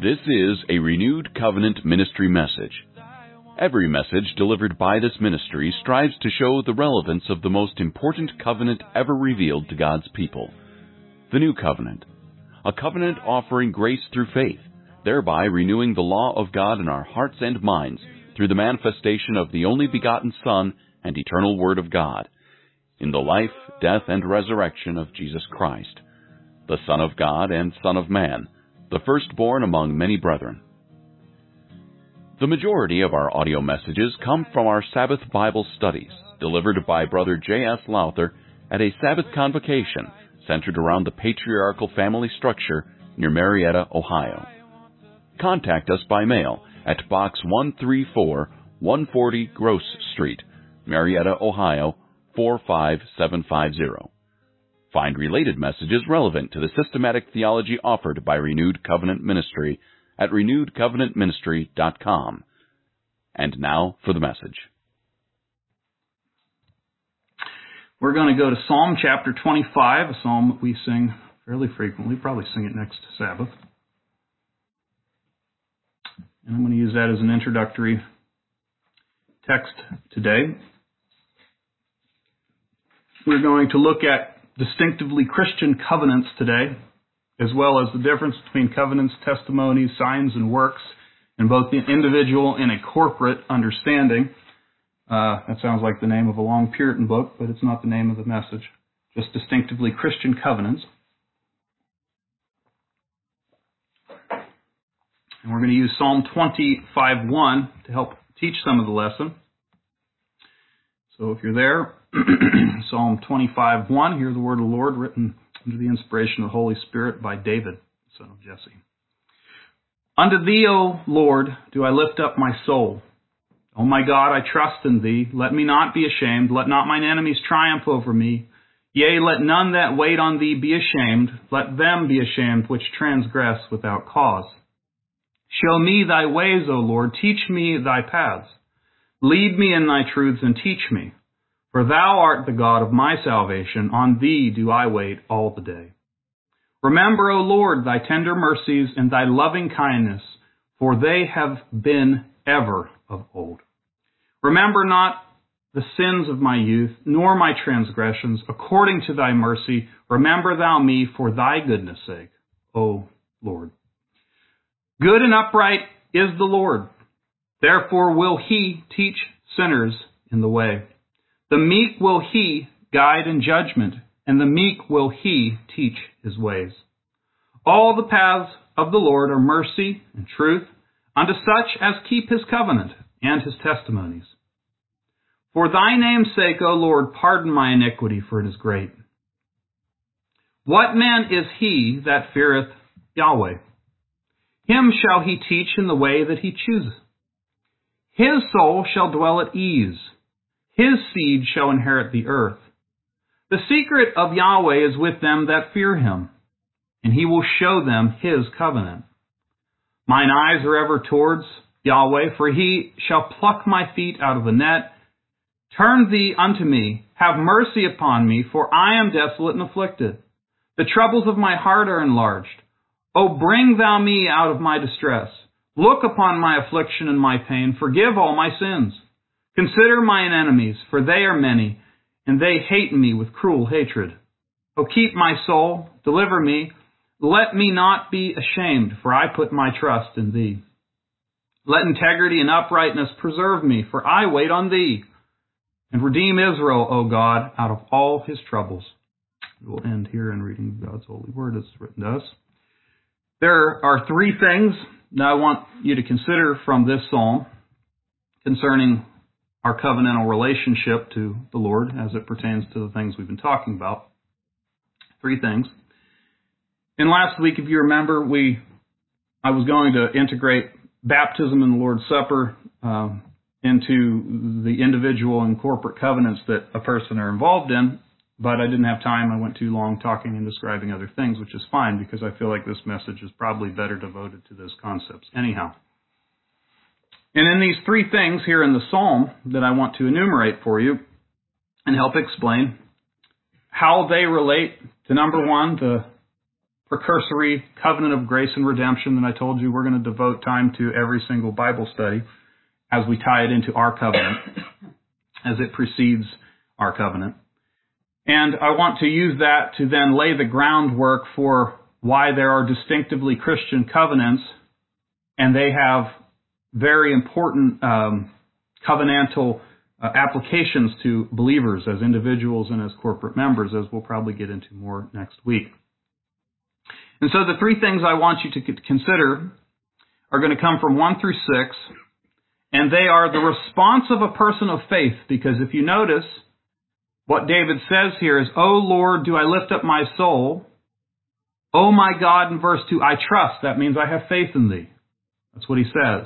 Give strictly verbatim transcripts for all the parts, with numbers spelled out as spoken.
This is a Renewed Covenant Ministry message. Every message delivered by this ministry strives to show the relevance of the most important covenant ever revealed to God's people, the New Covenant, a covenant offering grace through faith, thereby renewing the law of God in our hearts and minds through the manifestation of the only begotten Son and eternal Word of God, in the life, death, and resurrection of Jesus Christ, the Son of God and Son of Man, the firstborn among many brethren. The majority of our audio messages come from our Sabbath Bible studies, delivered by Brother J S Lowther at a Sabbath convocation centered around the patriarchal family structure near Marietta, Ohio. Contact us by mail at Box one three four, one forty Gross Street, Marietta, Ohio, four five seven five zero. Find related messages relevant to the systematic theology offered by Renewed Covenant Ministry at renewed covenant ministry dot com. And now for the message. We're going to go to Psalm chapter twenty-five, a psalm that we sing fairly frequently, probably sing it next Sabbath. And I'm going to use that as an introductory text today. We're going to look at distinctively Christian covenants today, as well as the difference between covenants, testimonies, signs, and works, in both the individual and a corporate understanding. Uh, that sounds like the name of a long Puritan book, but it's not the name of the message. Just distinctively Christian covenants. And we're going to use Psalm twenty-five one to help teach some of the lesson. So if you're there, Psalm twenty-five one, hear the word of the Lord written under the inspiration of the Holy Spirit by David, son of Jesse. Unto thee, O Lord, do I lift up my soul. O my God, I trust in thee. Let me not be ashamed. Let not mine enemies triumph over me. Yea, let none that wait on thee be ashamed. Let them be ashamed which transgress without cause. Show me thy ways, O Lord. Teach me thy paths. Lead me in thy truths and teach me. For thou art the God of my salvation. On thee do I wait all the day. Remember, O Lord, thy tender mercies and thy loving kindness, for they have been ever of old. Remember not the sins of my youth, nor my transgressions. According to thy mercy, remember thou me for thy goodness' sake, O Lord. Good and upright is the Lord. Therefore will he teach sinners in the way. The meek will he guide in judgment, and the meek will he teach his ways. All the paths of the Lord are mercy and truth unto such as keep his covenant and his testimonies. For thy name's sake, O Lord, pardon my iniquity, for it is great. What man is he that feareth Yahweh? Him shall he teach in the way that he chooseth. His soul shall dwell at ease. His seed shall inherit the earth. The secret of Yahweh is with them that fear him, and he will show them his covenant. Mine eyes are ever towards Yahweh, for he shall pluck my feet out of the net. Turn thee unto me, have mercy upon me, for I am desolate and afflicted. The troubles of my heart are enlarged. O bring thou me out of my distress. Look upon my affliction and my pain. Forgive all my sins. Consider mine enemies, for they are many, and they hate me with cruel hatred. O keep my soul, deliver me. Let me not be ashamed, for I put my trust in thee. Let integrity and uprightness preserve me, for I wait on thee. And redeem Israel, O God, out of all his troubles. We'll end here in reading God's holy word as written to us. There are three things that I want you to consider from this psalm concerning our covenantal relationship to the Lord as it pertains to the things we've been talking about. Three things. And last week, if you remember, we I was going to integrate baptism and the Lord's Supper um, into the individual and corporate covenants that a person are involved in, but I didn't have time. I went too long talking and describing other things, which is fine because I feel like this message is probably better devoted to those concepts. Anyhow. And in these three things here in the psalm that I want to enumerate for you and help explain how they relate to, number one, the precursory covenant of grace and redemption that I told you we're going to devote time to every single Bible study as we tie it into our covenant, as it precedes our covenant. And I want to use that to then lay the groundwork for why there are distinctively Christian covenants, and they have very important um, covenantal uh, applications to believers as individuals and as corporate members, as we'll probably get into more next week. And so the three things I want you to consider are going to come from one through six, and they are the response of a person of faith, because if you notice, what David says here is, "O Lord, do I lift up my soul? O my God," in verse two, "I trust." That means I have faith in thee. That's what he says.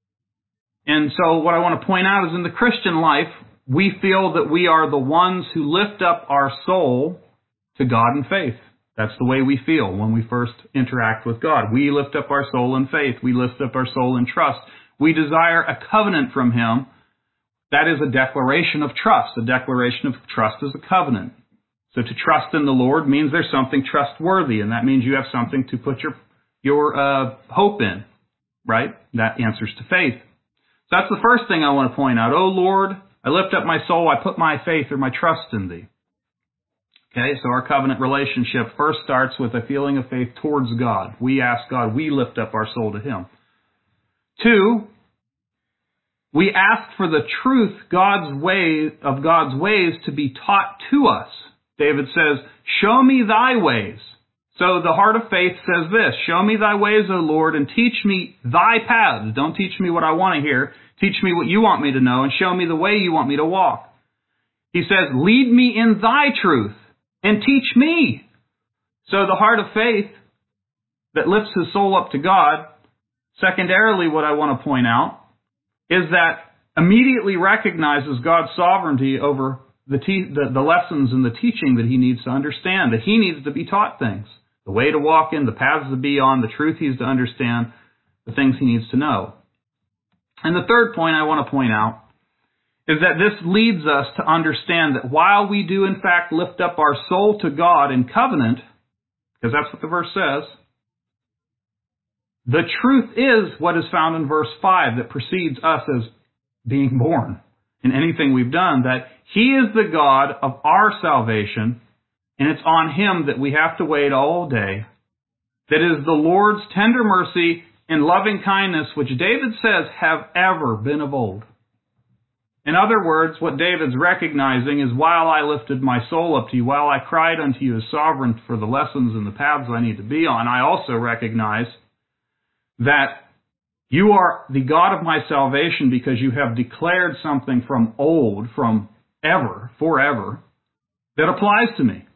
And so what I want to point out is in the Christian life, we feel that we are the ones who lift up our soul to God in faith. That's the way we feel when we first interact with God. We lift up our soul in faith. We lift up our soul in trust. We desire a covenant from Him. That is a declaration of trust. A declaration of trust is a covenant. So to trust in the Lord means there's something trustworthy, and that means you have something to put your your uh, hope in, right? That answers to faith. So that's the first thing I want to point out. "O Lord, I lift up my soul. I put my faith or my trust in thee." Okay, so our covenant relationship first starts with a feeling of faith towards God. We ask God, we lift up our soul to Him. Two, we ask for the truth God's way of God's ways to be taught to us. David says, "Show me thy ways." So the heart of faith says this: "Show me thy ways, O Lord, and teach me thy paths." Don't teach me what I want to hear. Teach me what you want me to know, and show me the way you want me to walk. He says, "Lead me in thy truth and teach me." So the heart of faith that lifts his soul up to God, secondarily what I want to point out, is that immediately recognizes God's sovereignty over the, te- the, the lessons and the teaching that he needs to understand, that he needs to be taught things. The way to walk in, the paths to be on, the truth he's to understand, the things he needs to know. And the third point I want to point out is that this leads us to understand that while we do in fact lift up our soul to God in covenant, because that's what the verse says, the truth is what is found in verse five that precedes us as being born in anything we've done, that He is the God of our salvation, and it's on Him that we have to wait all day. That is the Lord's tender mercy and loving kindness, which David says have ever been of old. In other words, what David's recognizing is, while I lifted my soul up to you, while I cried unto you as sovereign for the lessons and the paths I need to be on, I also recognize that you are the God of my salvation because you have declared something from old, from ever, forever, that applies to me.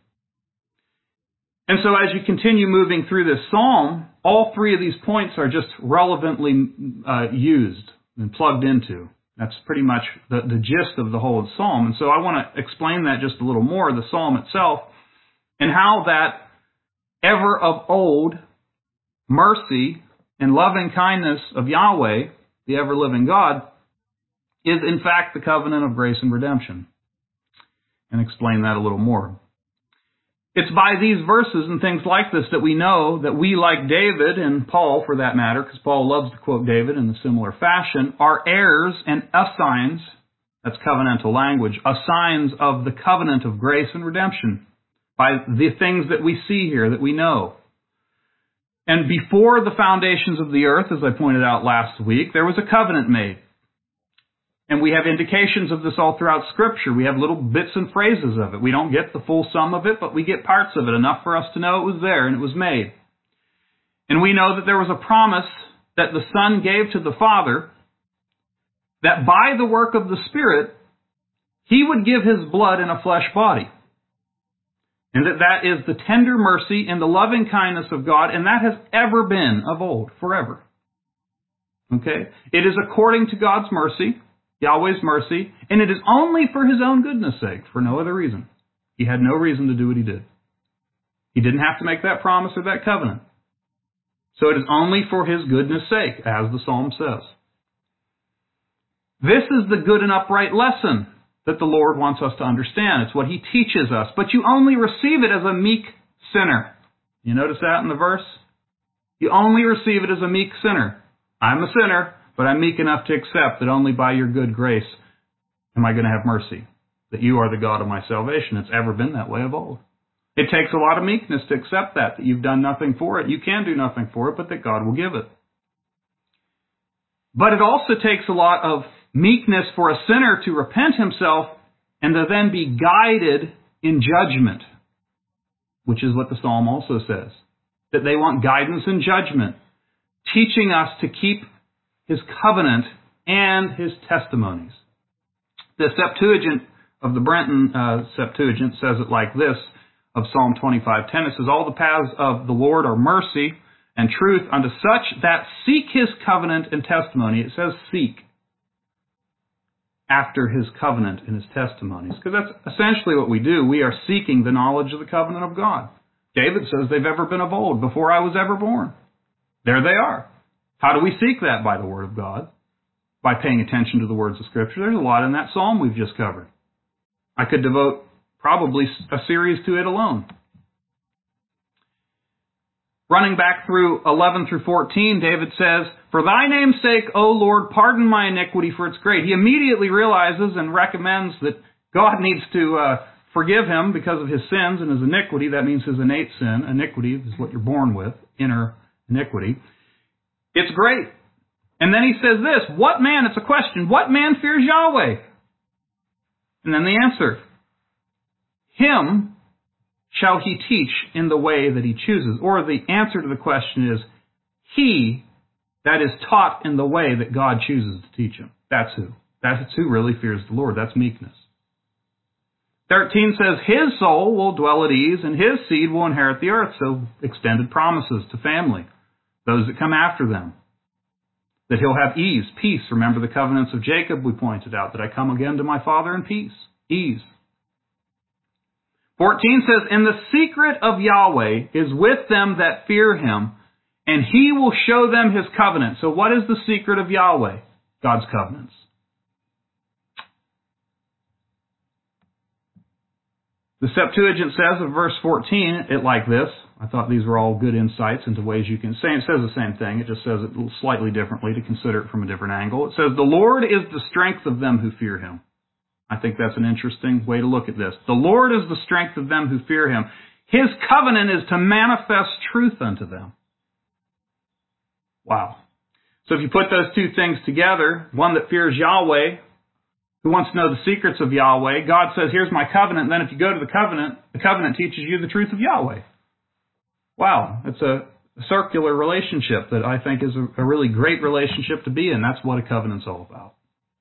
And so as you continue moving through this psalm, all three of these points are just relevantly uh, used and plugged into. That's pretty much the, the gist of the whole psalm. And so I want to explain that just a little more, the psalm itself, and how that ever of old mercy and loving kindness of Yahweh, the ever-living God, is in fact the covenant of grace and redemption. And explain that a little more. It's by these verses and things like this that we know that we, like David, and Paul for that matter, because Paul loves to quote David in a similar fashion, are heirs and assigns, that's covenantal language, assigns of the covenant of grace and redemption by the things that we see here, that we know. And before the foundations of the earth, as I pointed out last week, there was a covenant made. And we have indications of this all throughout Scripture. We have little bits and phrases of it. We don't get the full sum of it, but we get parts of it, enough for us to know it was there and it was made. And we know that there was a promise that the Son gave to the Father that by the work of the Spirit, He would give His blood in a flesh body. And that that is the tender mercy and the loving kindness of God, and that has ever been of old, forever. Okay? It is according to God's mercy, Yahweh's mercy, and it is only for His own goodness' sake, for no other reason. He had no reason to do what He did. He didn't have to make that promise or that covenant. So it is only for His goodness' sake, as the Psalm says. This is the good and upright lesson that the Lord wants us to understand. It's what He teaches us, but you only receive it as a meek sinner. You notice that in the verse? You only receive it as a meek sinner. I'm a sinner, but I'm meek enough to accept that only by your good grace am I going to have mercy, that you are the God of my salvation. It's ever been that way of old. It takes a lot of meekness to accept that, that you've done nothing for it. You can do nothing for it, but that God will give it. But it also takes a lot of meekness for a sinner to repent himself and to then be guided in judgment, which is what the psalm also says, that they want guidance in judgment, teaching us to keep his covenant and his testimonies. The Septuagint of the Brenton uh, Septuagint says it like this of Psalm twenty-five ten. It says, all the paths of the Lord are mercy and truth unto such that seek his covenant and testimony. It says seek after his covenant and his testimonies, because that's essentially what we do. We are seeking the knowledge of the covenant of God. David says they've ever been of old, before I was ever born. There they are. How do we seek that? By the Word of God, by paying attention to the words of Scripture. There's a lot in that psalm we've just covered. I could devote probably a series to it alone. Running back through eleven through fourteen, David says, for thy name's sake, O Lord, pardon my iniquity, for it's great. He immediately realizes and recommends that God needs to uh, forgive him because of his sins and his iniquity. That means his innate sin. Iniquity is what you're born with, inner iniquity. It's great. And then he says this, what man, it's a question, what man fears Yahweh? And then the answer, him shall he teach in the way that he chooses. Or the answer to the question is, he that is taught in the way that God chooses to teach him. That's who. That's who really fears the Lord. That's meekness. thirteen says, his soul will dwell at ease, and his seed will inherit the earth. So extended promises to family, those that come after them. That he'll have ease, peace. Remember the covenants of Jacob we pointed out, that I come again to my father in peace. Ease. fourteen says, and the secret of Yahweh is with them that fear him, and he will show them his covenant. So what is the secret of Yahweh? God's covenants. The Septuagint says of verse fourteen, it like this. I thought these were all good insights into ways you can say. It says the same thing. It just says it slightly differently to consider it from a different angle. It says, the Lord is the strength of them who fear him. I think that's an interesting way to look at this. The Lord is the strength of them who fear him. His covenant is to manifest truth unto them. Wow. So if you put those two things together, one that fears Yahweh, who wants to know the secrets of Yahweh, God says, here's my covenant. And then if you go to the covenant, the covenant teaches you the truth of Yahweh. Wow. It's a circular relationship that I think is a, a really great relationship to be in. That's what a covenant's all about.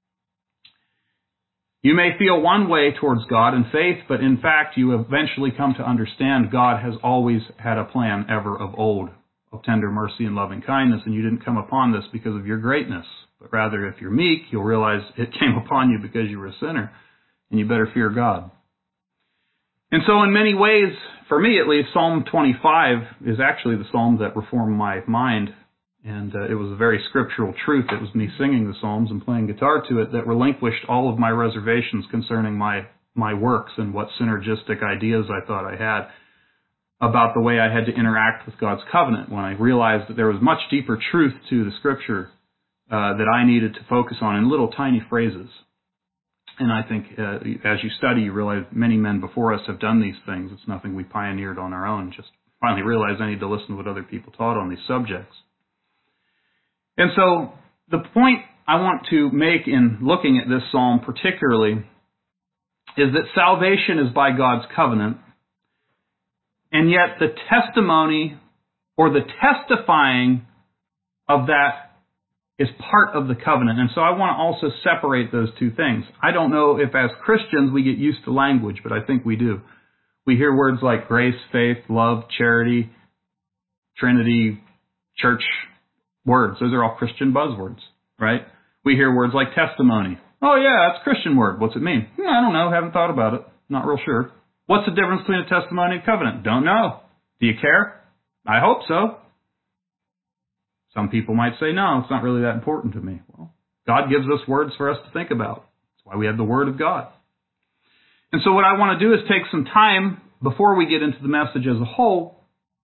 You may feel one way towards God in faith, but in fact you eventually come to understand God has always had a plan ever of old, of tender mercy and loving kindness, and you didn't come upon this because of your greatness, but rather if you're meek, you'll realize it came upon you because you were a sinner, and you better fear God. And so in many ways, for me at least, Psalm twenty-five is actually the psalm that reformed my mind. And uh, it was a very scriptural truth. It was me singing the Psalms and playing guitar to it that relinquished all of my reservations concerning my, my works and what synergistic ideas I thought I had about the way I had to interact with God's covenant, when I realized that there was much deeper truth to the Scripture uh, that I needed to focus on in little tiny phrases. And I think uh, as you study, you realize many men before us have done these things. It's nothing we pioneered on our own. Just finally realized I need to listen to what other people taught on these subjects. And so the point I want to make in looking at this psalm particularly is that salvation is by God's covenant, and yet the testimony or the testifying of that is part of the covenant. And so I want to also separate those two things. I don't know if as Christians we get used to language, but I think we do. We hear words like grace, faith, love, charity, Trinity, church words. Those are all Christian buzzwords, right? We hear words like testimony. Oh yeah, that's a Christian word. What's it mean? Hmm, I don't know. Haven't thought about it. Not real sure. What's the difference between a testimony and a covenant? Don't know. Do you care? I hope so. Some people might say, no, it's not really that important to me. Well, God gives us words for us to think about. That's why we have the Word of God. And so what I want to do is take some time before we get into the message as a whole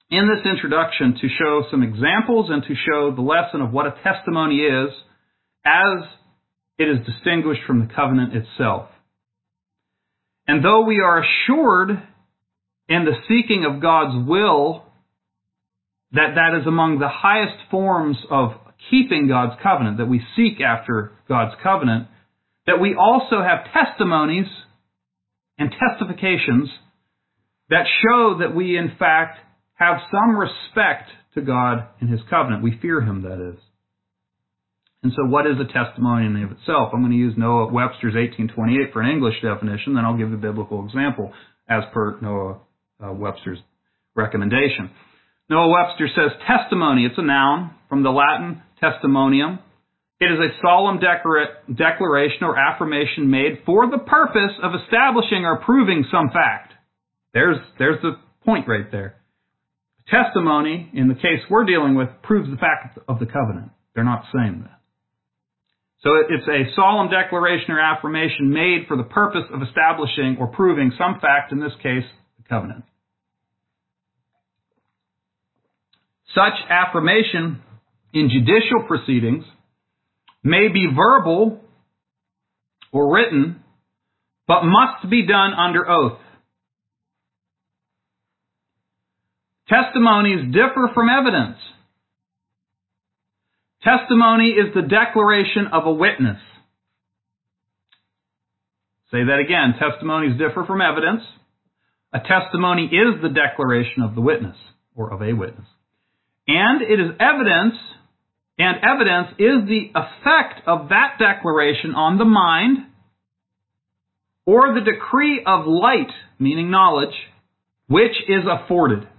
in this introduction to show some examples and to show the lesson of what a testimony is as it is distinguished from the covenant itself. And though we are assured in the seeking of God's will that that is among the highest forms of keeping God's covenant, that we seek after God's covenant, that we also have testimonies and testifications that show that we, in fact, have some respect to God and His covenant. We fear Him, that is. And so what is a testimony in and of itself? I'm going to use Noah Webster's eighteen twenty-eight for an English definition, then I'll give a biblical example as per Noah uh, Webster's recommendation. Noah Webster says, testimony, it's a noun from the Latin testimonium. It is a solemn declara- declaration or affirmation made for the purpose of establishing or proving some fact. There's, there's the point right there. Testimony, in the case we're dealing with, proves the fact of the covenant. They're not saying that. So it's a solemn declaration or affirmation made for the purpose of establishing or proving some fact, in this case, the covenant. Such affirmation in judicial proceedings may be verbal or written, but must be done under oath. Testimonies differ from evidence. Testimony is the declaration of a witness. Say that again. Testimonies differ from evidence. A testimony is the declaration of the witness, or of a witness. And it is evidence, and evidence is the effect of that declaration on the mind, or the decree of light, meaning knowledge, which is afforded.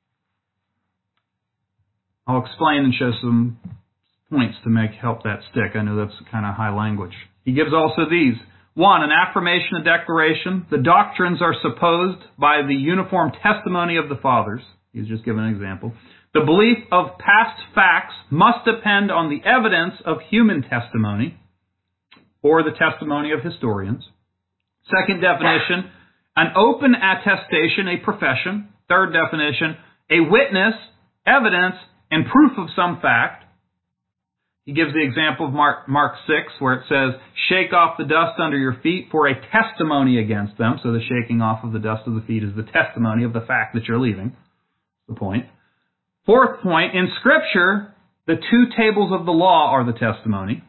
I'll explain and show some points to make help that stick. I know that's kind of high language. He gives also these. One, an affirmation, a declaration. The doctrines are supposed by the uniform testimony of the fathers. He's just given an example. The belief of past facts must depend on the evidence of human testimony or the testimony of historians. Second definition, an open attestation, a profession. Third definition, a witness, evidence, and proof of some fact. He gives the example of Mark, Mark six, where it says, shake off the dust under your feet for a testimony against them. So the shaking off of the dust of the feet is the testimony of the fact that you're leaving. The point. Fourth point, in Scripture, the two tables of the law are the testimony.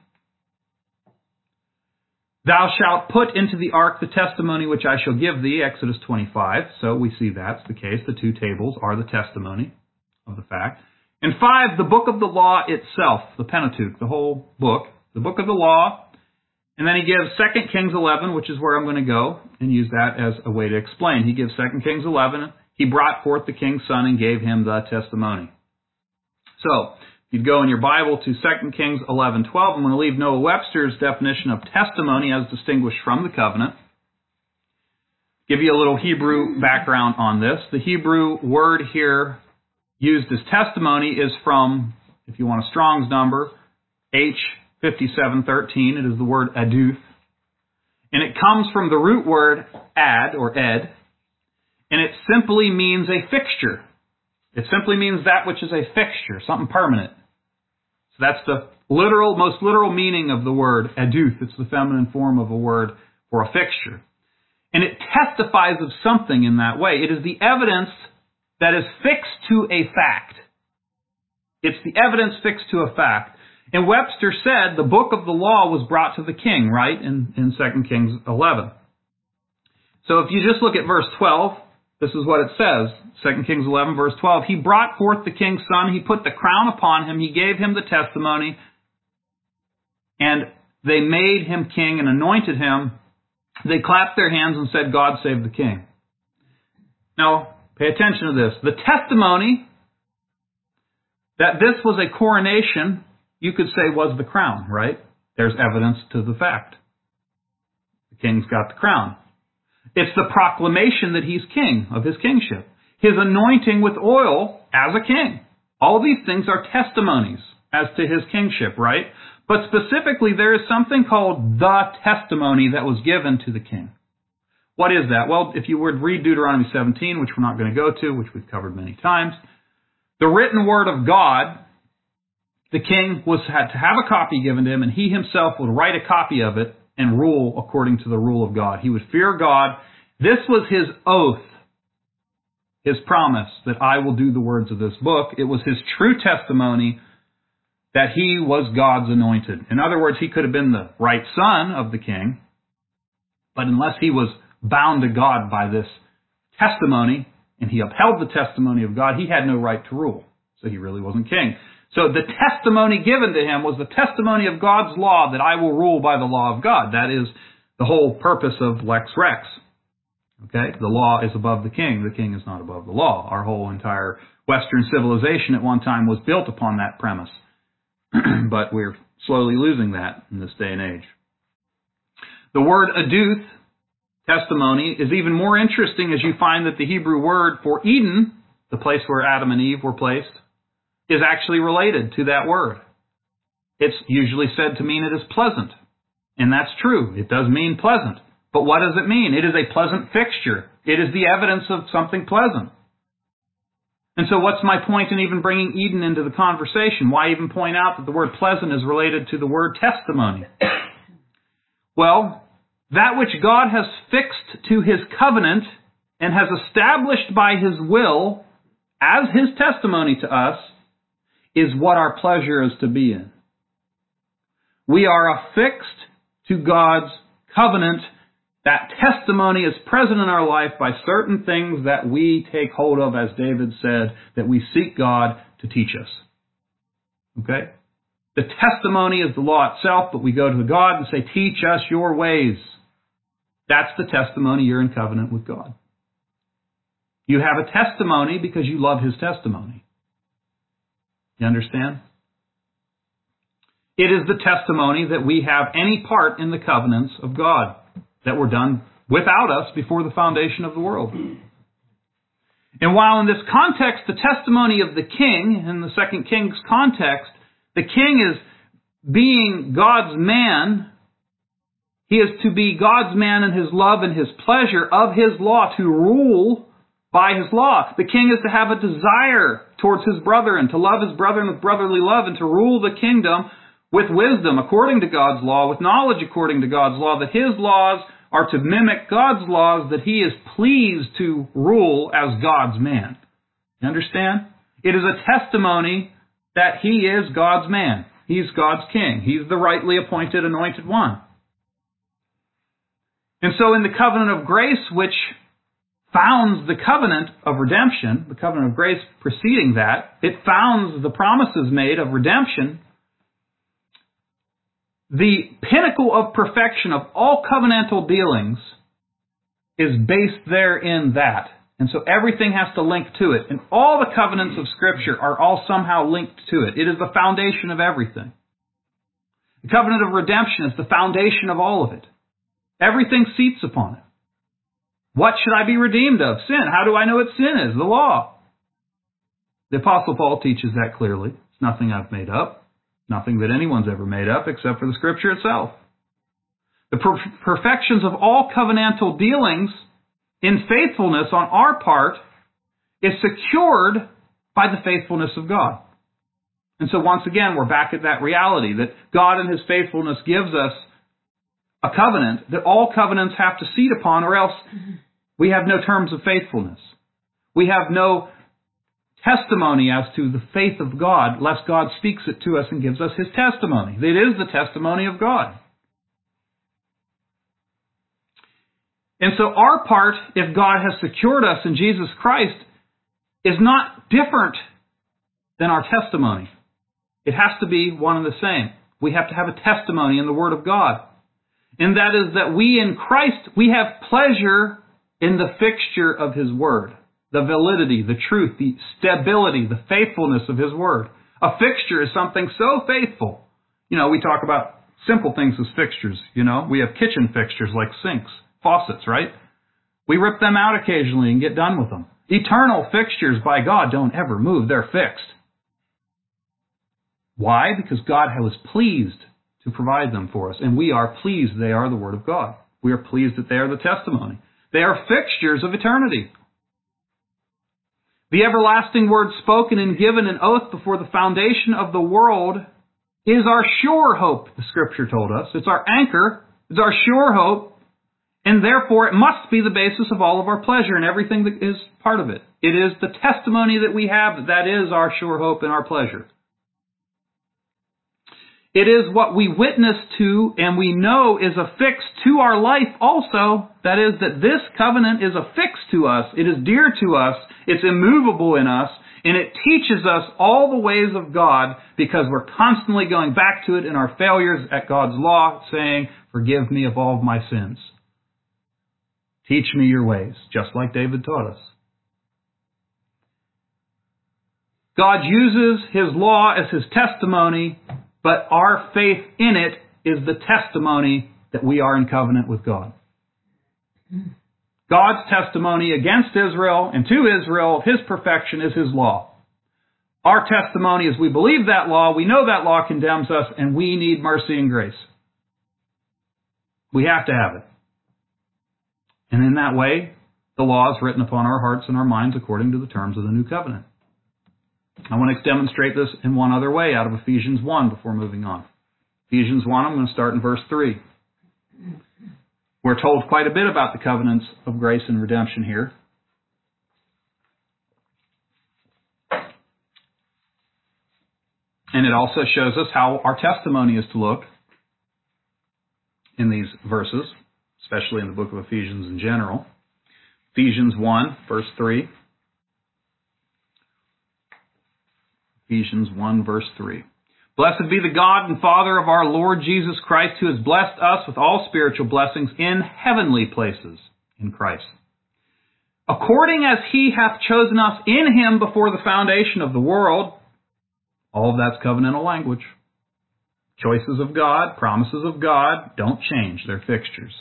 Thou shalt put into the ark the testimony which I shall give thee, Exodus twenty-five. So we see that's the case. The two tables are the testimony of the fact. And five, the book of the law itself, the Pentateuch, the whole book, the book of the law. And then he gives Second Kings eleven, which is where I'm going to go and use that as a way to explain. He gives Second Kings eleven. He brought forth the king's son and gave him the testimony. So, if you'd go in your Bible to Second Kings eleven twelve, I'm going to leave Noah Webster's definition of testimony as distinguished from the covenant. Give you a little Hebrew background on this. The Hebrew word here used as testimony is from, if you want a Strong's number, H fifty-seven thirteen. It is the word aduth. And it comes from the root word ad, or ed, and it simply means a fixture. It simply means that which is a fixture, something permanent. So that's the literal, most literal meaning of the word aduth. It's the feminine form of a word for a fixture. And it testifies of something in that way. It is the evidence that is fixed to a fact. It's the evidence fixed to a fact. And Webster said the book of the law was brought to the king, right, in, in Second Kings eleven. So if you just look at verse twelve, this is what it says. Second Kings eleven, verse twelve. He brought forth the king's son. He put the crown upon him. He gave him the testimony. And they made him king and anointed him. They clapped their hands and said, God save the king. Now, pay attention to this. The testimony that this was a coronation, you could say, was the crown, right? There's evidence to the fact. The king's got the crown. It's the proclamation that he's king, of his kingship. His anointing with oil as a king. All these things are testimonies as to his kingship, right? But specifically, there is something called the testimony that was given to the king. What is that? Well, if you would read Deuteronomy seventeen, which we're not going to go to, which we've covered many times, The written word of God, the king was had to have a copy given to him, and he himself would write a copy of it and rule according to the rule of God. He would fear God. This was his oath, his promise that I will do the words of this book. It was his true testimony that he was God's anointed. In other words, he could have been the right son of the king, but unless he was bound to God by this testimony, and he upheld the testimony of God, he had no right to rule. So he really wasn't king. So the testimony given to him was the testimony of God's law, that I will rule by the law of God. That is the whole purpose of Lex Rex. Okay? The law is above the king. The king is not above the law. Our whole entire Western civilization at one time was built upon that premise. But we're slowly losing that in this day and age. The word aduth, testimony, is even more interesting as you find that the Hebrew word for Eden, the place where Adam and Eve were placed, is actually related to that word. It's usually said to mean it is pleasant. And that's true. It does mean pleasant. But what does it mean? It is a pleasant fixture. It is the evidence of something pleasant. And so what's my point in even bringing Eden into the conversation? Why even point out that the word pleasant is related to the word testimony? Well, that which God has fixed to his covenant and has established by his will as his testimony to us is what our pleasure is to be in. We are affixed to God's covenant. That testimony is present in our life by certain things that we take hold of, as David said, that we seek God to teach us. Okay? The testimony is the law itself, but we go to God and say, teach us your ways. That's the testimony you're in covenant with God. You have a testimony because you love his testimony. You understand? It is the testimony that we have any part in the covenants of God that were done without us before the foundation of the world. And while in this context, the testimony of the king, in the Second Kings context, the king is being God's man. He is to be God's man in his love and his pleasure of his law, to rule by his law. The king is to have a desire towards his brethren, to love his brethren with brotherly love, and to rule the kingdom with wisdom according to God's law, with knowledge according to God's law, that his laws are to mimic God's laws, that he is pleased to rule as God's man. You understand? It is a testimony that he is God's man. He's God's king. He's the rightly appointed, anointed one. And so in the covenant of grace, which founds the covenant of redemption, the covenant of grace preceding that, it founds the promises made of redemption. The pinnacle of perfection of all covenantal dealings is based there in that. And so everything has to link to it. And all the covenants of Scripture are all somehow linked to it. It is the foundation of everything. The covenant of redemption is the foundation of all of it. Everything seats upon it. What should I be redeemed of? Sin. How do I know what sin is? The law. The Apostle Paul teaches that clearly. It's nothing I've made up. Nothing that anyone's ever made up except for the Scripture itself. The per- perfections of all covenantal dealings in faithfulness on our part is secured by the faithfulness of God. And so once again, we're back at that reality that God in his faithfulness gives us a covenant that all covenants have to seat upon, or else we have no terms of faithfulness. We have no testimony as to the faith of God, lest God speaks it to us and gives us his testimony. It is the testimony of God. And so our part, if God has secured us in Jesus Christ, is not different than our testimony. It has to be one and the same. We have to have a testimony in the Word of God. And that is that we in Christ, we have pleasure in the fixture of his Word. The validity, the truth, the stability, the faithfulness of his Word. A fixture is something so faithful. You know, we talk about simple things as fixtures, you know. We have kitchen fixtures like sinks, faucets, right? We rip them out occasionally and get done with them. Eternal fixtures by God don't ever move. They're fixed. Why? Because God was pleased to provide them for us. And we are pleased they are the Word of God. We are pleased that they are the testimony. They are fixtures of eternity. The everlasting word spoken and given an oath before the foundation of the world is our sure hope, the Scripture told us. It's our anchor. It's our sure hope. And therefore, it must be the basis of all of our pleasure and everything that is part of it. It is the testimony that we have that that is our sure hope and our pleasure. It is what we witness to and we know is affixed to our life also. That is, that this covenant is affixed to us. It is dear to us. It's immovable in us. And it teaches us all the ways of God because we're constantly going back to it in our failures at God's law, saying, forgive me of all of my sins. Teach me your ways, just like David taught us. God uses His law as His testimony, but our faith in it is the testimony that we are in covenant with God. God's testimony against Israel and to Israel, His perfection is His law. Our testimony is we believe that law, we know that law condemns us, and we need mercy and grace. We have to have it. And in that way, the law is written upon our hearts and our minds according to the terms of the new covenant. I want to demonstrate this in one other way out of Ephesians one before moving on. Ephesians one, I'm going to start in verse three. We're told quite a bit about the covenants of grace and redemption here. And it also shows us how our testimony is to look in these verses, especially in the book of Ephesians in general. Ephesians one, verse three. Ephesians one, verse three. Blessed be the God and Father of our Lord Jesus Christ, who has blessed us with all spiritual blessings in heavenly places in Christ, according as He hath chosen us in Him before the foundation of the world. All of that's covenantal language. Choices of God, promises of God, don't change. They're fixtures.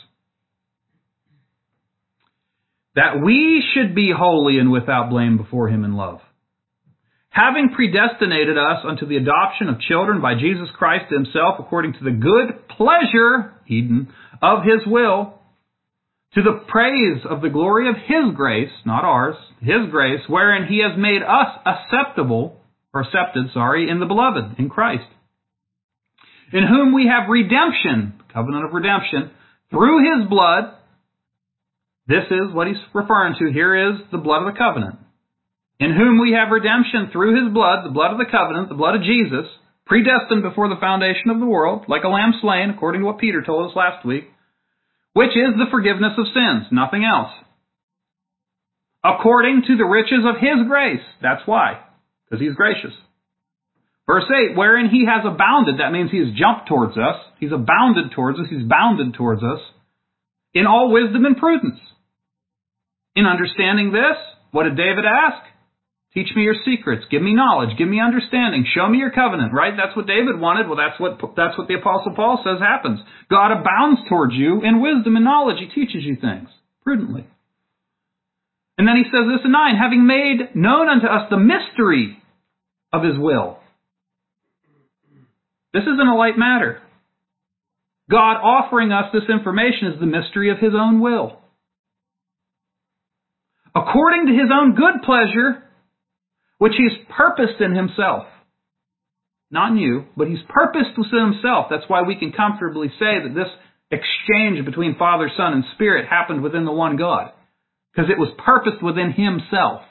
That we should be holy and without blame before Him in love, having predestinated us unto the adoption of children by Jesus Christ Himself, according to the good pleasure, Eden, of His will, to the praise of the glory of His grace, not ours, His grace, wherein He has made us acceptable, or accepted, sorry, in the beloved, in Christ, in whom we have redemption, covenant of redemption, through His blood. This is what He's referring to. Here is the blood of the covenant. In whom we have redemption through His blood, the blood of the covenant, the blood of Jesus, predestined before the foundation of the world, like a lamb slain, according to what Peter told us last week, which is the forgiveness of sins, nothing else. According to the riches of His grace. That's why, because He's gracious. Verse eight, wherein He has abounded, that means He has jumped towards us, He's abounded towards us, He's bounded towards us, in all wisdom and prudence. In understanding this, what did David ask? Teach me your secrets. Give me knowledge. Give me understanding. Show me your covenant, right? That's what David wanted. Well, that's what that's what the Apostle Paul says happens. God abounds towards you in wisdom and knowledge. He teaches you things prudently. And then he says this in nine, having made known unto us the mystery of His will. This isn't a light matter. God offering us this information is the mystery of His own will. According to His own good pleasure, which He's purposed in Himself. Not in you, but He's purposed within Himself. That's why we can comfortably say that this exchange between Father, Son, and Spirit happened within the one God. Because it was purposed within Himself.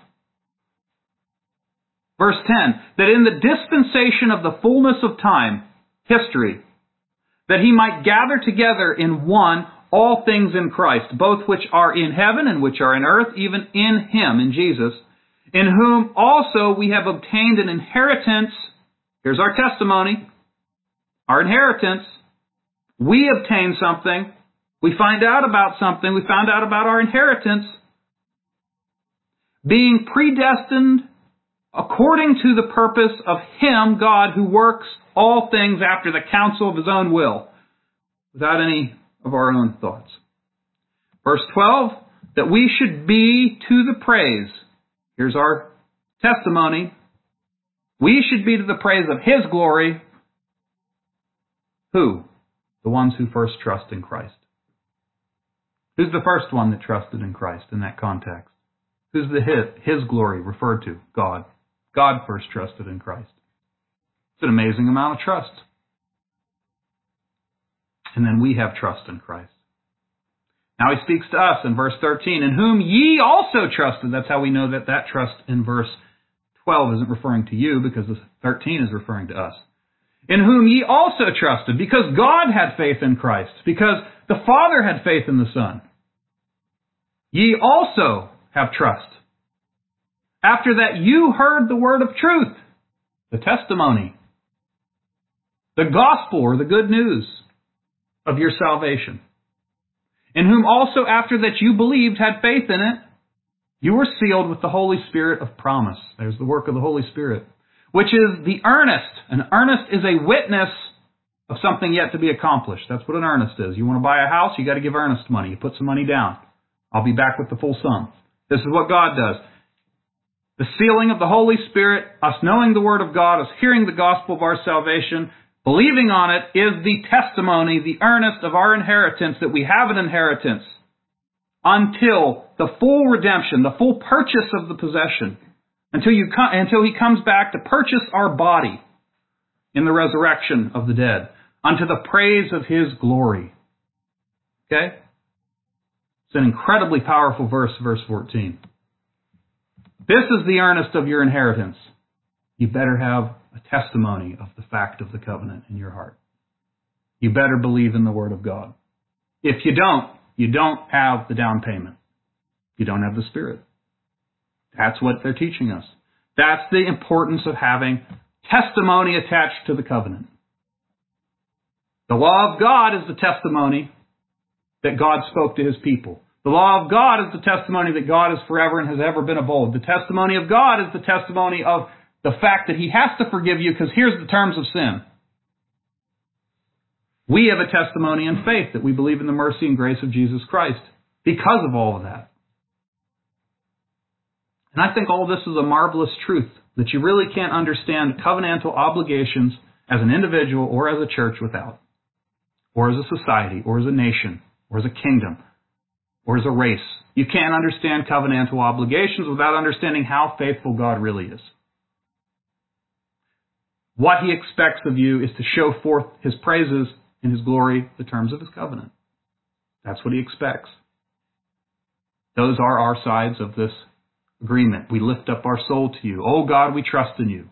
Verse ten, that in the dispensation of the fullness of time, history, that He might gather together in one all things in Christ, both which are in heaven and which are in earth, even in Him, in Jesus, in whom also we have obtained an inheritance. Here's our testimony. Our inheritance. We obtain something. We find out about something. We found out about our inheritance. Being predestined according to the purpose of Him, God, who works all things after the counsel of His own will, without any of our own thoughts. Verse twelve, that we should be to the praise. Here's our testimony. We should be to the praise of His glory. Who? The ones who first trust in Christ. Who's the first one that trusted in Christ in that context? Who's the his, his glory referred to? God. God first trusted in Christ. It's an amazing amount of trust. And then we have trust in Christ. Now he speaks to us in verse thirteen, in whom ye also trusted. That's how we know that that trust in verse twelve isn't referring to you, because the thirteen is referring to us. In whom ye also trusted, because God had faith in Christ, because the Father had faith in the Son. Ye also have trust. After that you heard the word of truth, the testimony, the gospel or the good news of your salvation. In whom also after that you believed, had faith in it, you were sealed with the Holy Spirit of promise. There's the work of the Holy Spirit, which is the earnest. An earnest is a witness of something yet to be accomplished. That's what an earnest is. You want to buy a house, you got to give earnest money. You put some money down. I'll be back with the full sum. This is what God does. The sealing of the Holy Spirit, us knowing the Word of God, us hearing the gospel of our salvation, believing on it, is the testimony, the earnest of our inheritance, that we have an inheritance until the full redemption, the full purchase of the possession, until you co- until He comes back to purchase our body in the resurrection of the dead, unto the praise of His glory. Okay? It's an incredibly powerful verse, verse fourteen. This is the earnest of your inheritance. You better have a testimony of the fact of the covenant in your heart. You better believe in the Word of God. If you don't, you don't have the down payment. You don't have the Spirit. That's what they're teaching us. That's the importance of having testimony attached to the covenant. The law of God is the testimony that God spoke to His people. The law of God is the testimony that God is forever and has ever been of old. The testimony of God is the testimony of the fact that He has to forgive you, because here's the terms of sin. We have a testimony in faith that we believe in the mercy and grace of Jesus Christ because of all of that. And I think all this is a marvelous truth, that you really can't understand covenantal obligations as an individual or as a church without, or as a society, or as a nation, or as a kingdom, or as a race. You can't understand covenantal obligations without understanding how faithful God really is. What He expects of you is to show forth His praises in His glory, the terms of His covenant. That's what He expects. Those are our sides of this agreement. We lift up our soul to you. Oh God, we trust in you.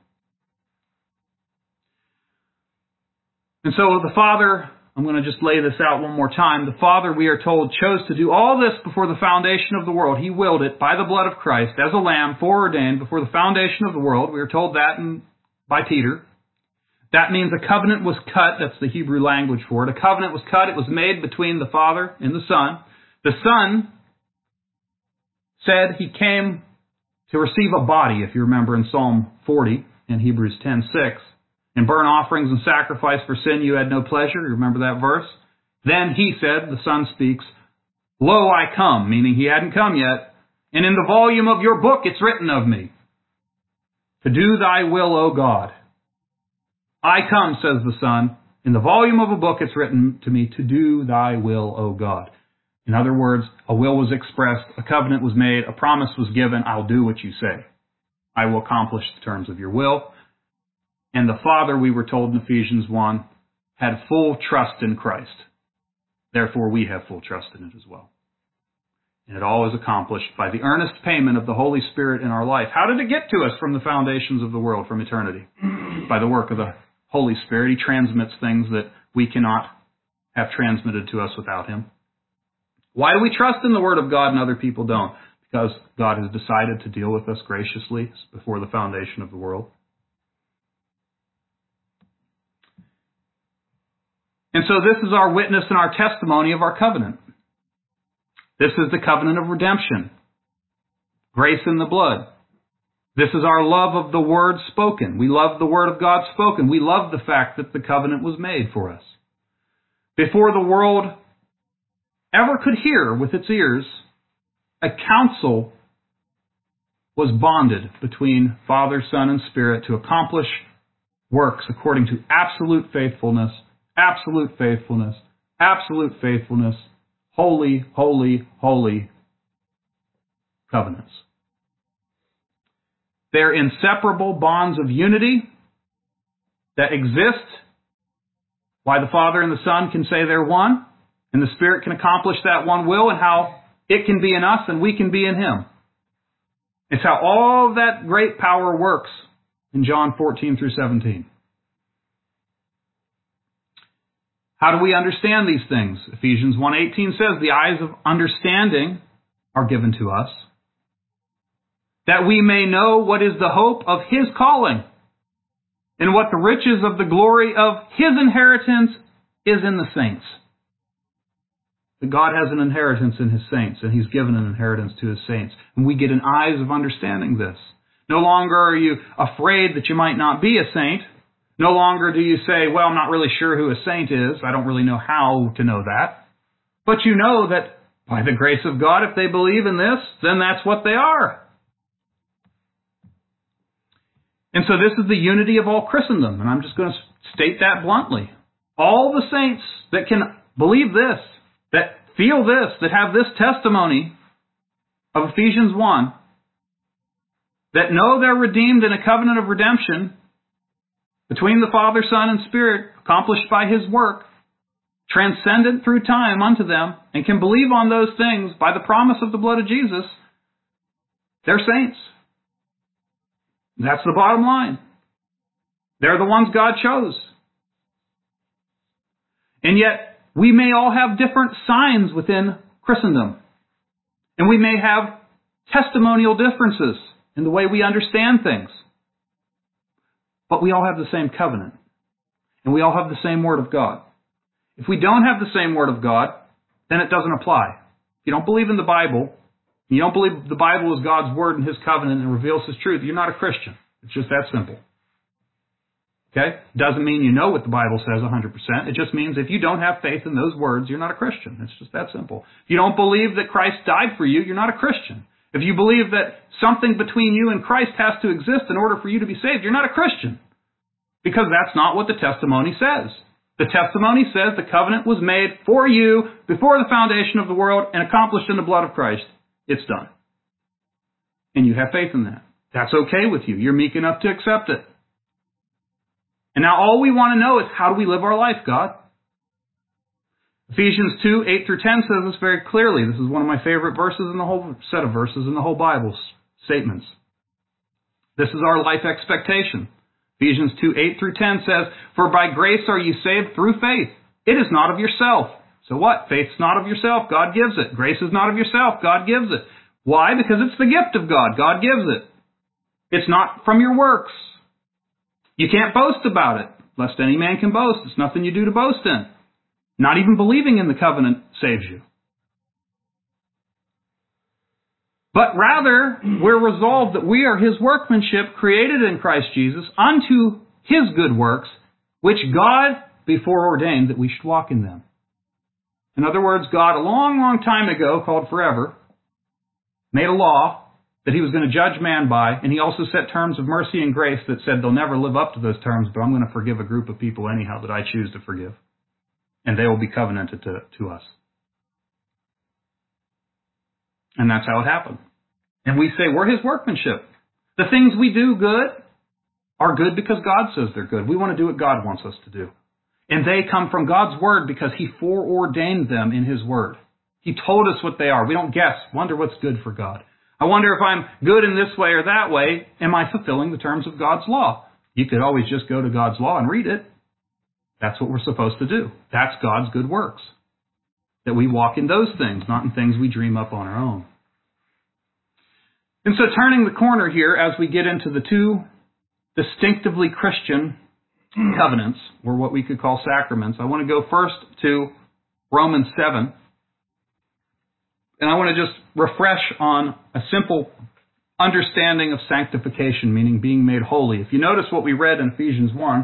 And so the Father, I'm going to just lay this out one more time. The Father, we are told, chose to do all this before the foundation of the world. He willed it by the blood of Christ as a lamb foreordained before the foundation of the world. We are told that in, by Peter. That means a covenant was cut. That's the Hebrew language for it. A covenant was cut. It was made between the Father and the Son. The Son said He came to receive a body, if you remember in Psalm forty and Hebrews ten six. In burnt offerings and sacrifice for sin you had no pleasure. You remember that verse? Then He said, the Son speaks, Lo, I come, meaning He hadn't come yet, and in the volume of your book it's written of me, to do thy will, O God. I come, says the Son. In the volume of a book it's written to me, to do thy will, O God. In other words, a will was expressed, a covenant was made, a promise was given, I'll do what you say. I will accomplish the terms of your will. And the Father, we were told in Ephesians one, had full trust in Christ. Therefore, we have full trust in it as well. And it all is accomplished by the earnest payment of the Holy Spirit in our life. How did it get to us from the foundations of the world, from eternity? By the work of the Holy Spirit. He transmits things that we cannot have transmitted to us without Him. Why do we trust in the Word of God and other people don't? Because God has decided to deal with us graciously before the foundation of the world. And so this is our witness and our testimony of our covenant. This is the covenant of redemption. Grace in the blood. This is our love of the Word spoken. We love the Word of God spoken. We love the fact that the covenant was made for us. Before the world ever could hear with its ears, a counsel was bonded between Father, Son, and Spirit to accomplish works according to absolute faithfulness, absolute faithfulness, absolute faithfulness, holy, holy, holy covenants. They're inseparable bonds of unity that exist. Why the Father and the Son can say they're one, and the Spirit can accomplish that one will, and how it can be in us and we can be in Him. It's how all of that great power works in John fourteen through seventeen. How do we understand these things? Ephesians one eighteen says, the eyes of understanding are given to us, that we may know what is the hope of His calling, and what the riches of the glory of His inheritance is in the saints. That God has an inheritance in His saints, and He's given an inheritance to His saints. And we get an eyes of understanding this. No longer are you afraid that you might not be a saint. No longer do you say, well, I'm not really sure who a saint is. I don't really know how to know that. But you know that by the grace of God, if they believe in this, then that's what they are. And so this is the unity of all Christendom. And I'm just going to state that bluntly. All the saints that can believe this, that feel this, that have this testimony of Ephesians one, that know they're redeemed in a covenant of redemption between the Father, Son, and Spirit, accomplished by His work, transcendent through time unto them, and can believe on those things by the promise of the blood of Jesus, they're saints. That's the bottom line. They're the ones God chose. And yet, we may all have different signs within Christendom. And we may have testimonial differences in the way we understand things. But we all have the same covenant. And we all have the same Word of God. If we don't have the same Word of God, then it doesn't apply. If you don't believe in the Bible, you don't believe the Bible is God's Word and His covenant and reveals His truth, you're not a Christian. It's just that simple. Okay? Doesn't mean you know what the Bible says one hundred percent. It just means if you don't have faith in those words, you're not a Christian. It's just that simple. If you don't believe that Christ died for you, you're not a Christian. If you believe that something between you and Christ has to exist in order for you to be saved, you're not a Christian. Because that's not what the testimony says. The testimony says the covenant was made for you before the foundation of the world and accomplished in the blood of Christ. It's done. And you have faith in that. That's okay with you. You're meek enough to accept it. And now all we want to know is, how do we live our life, God? Ephesians two, eight through ten says this very clearly. This is one of my favorite verses in the whole set of verses in the whole Bible statements. This is our life expectation. Ephesians two, eight through ten says, for by grace are you saved through faith. It is not of yourself. So what? Faith's not of yourself. God gives it. Grace is not of yourself. God gives it. Why? Because it's the gift of God. God gives it. It's not from your works. You can't boast about it, lest any man can boast. It's nothing you do to boast in. Not even believing in the covenant saves you. But rather, we're resolved that we are His workmanship, created in Christ Jesus, unto His good works, which God before ordained that we should walk in them. In other words, God, a long, long time ago, called forever, made a law that He was going to judge man by, and He also set terms of mercy and grace that said they'll never live up to those terms, but I'm going to forgive a group of people anyhow that I choose to forgive. And they will be covenanted to, to us. And that's how it happened. And we say we're His workmanship. The things we do good are good because God says they're good. We want to do what God wants us to do. And they come from God's Word because He foreordained them in His Word. He told us what they are. We don't guess, wonder what's good for God. I wonder if I'm good in this way or that way, am I fulfilling the terms of God's law? You could always just go to God's law and read it. That's what we're supposed to do. That's God's good works. That we walk in those things, not in things we dream up on our own. And so turning the corner here as we get into the two distinctively Christian covenants, or what we could call sacraments, I want to go first to Romans seven. And I want to just refresh on a simple understanding of sanctification, meaning being made holy. If you notice what we read in Ephesians one,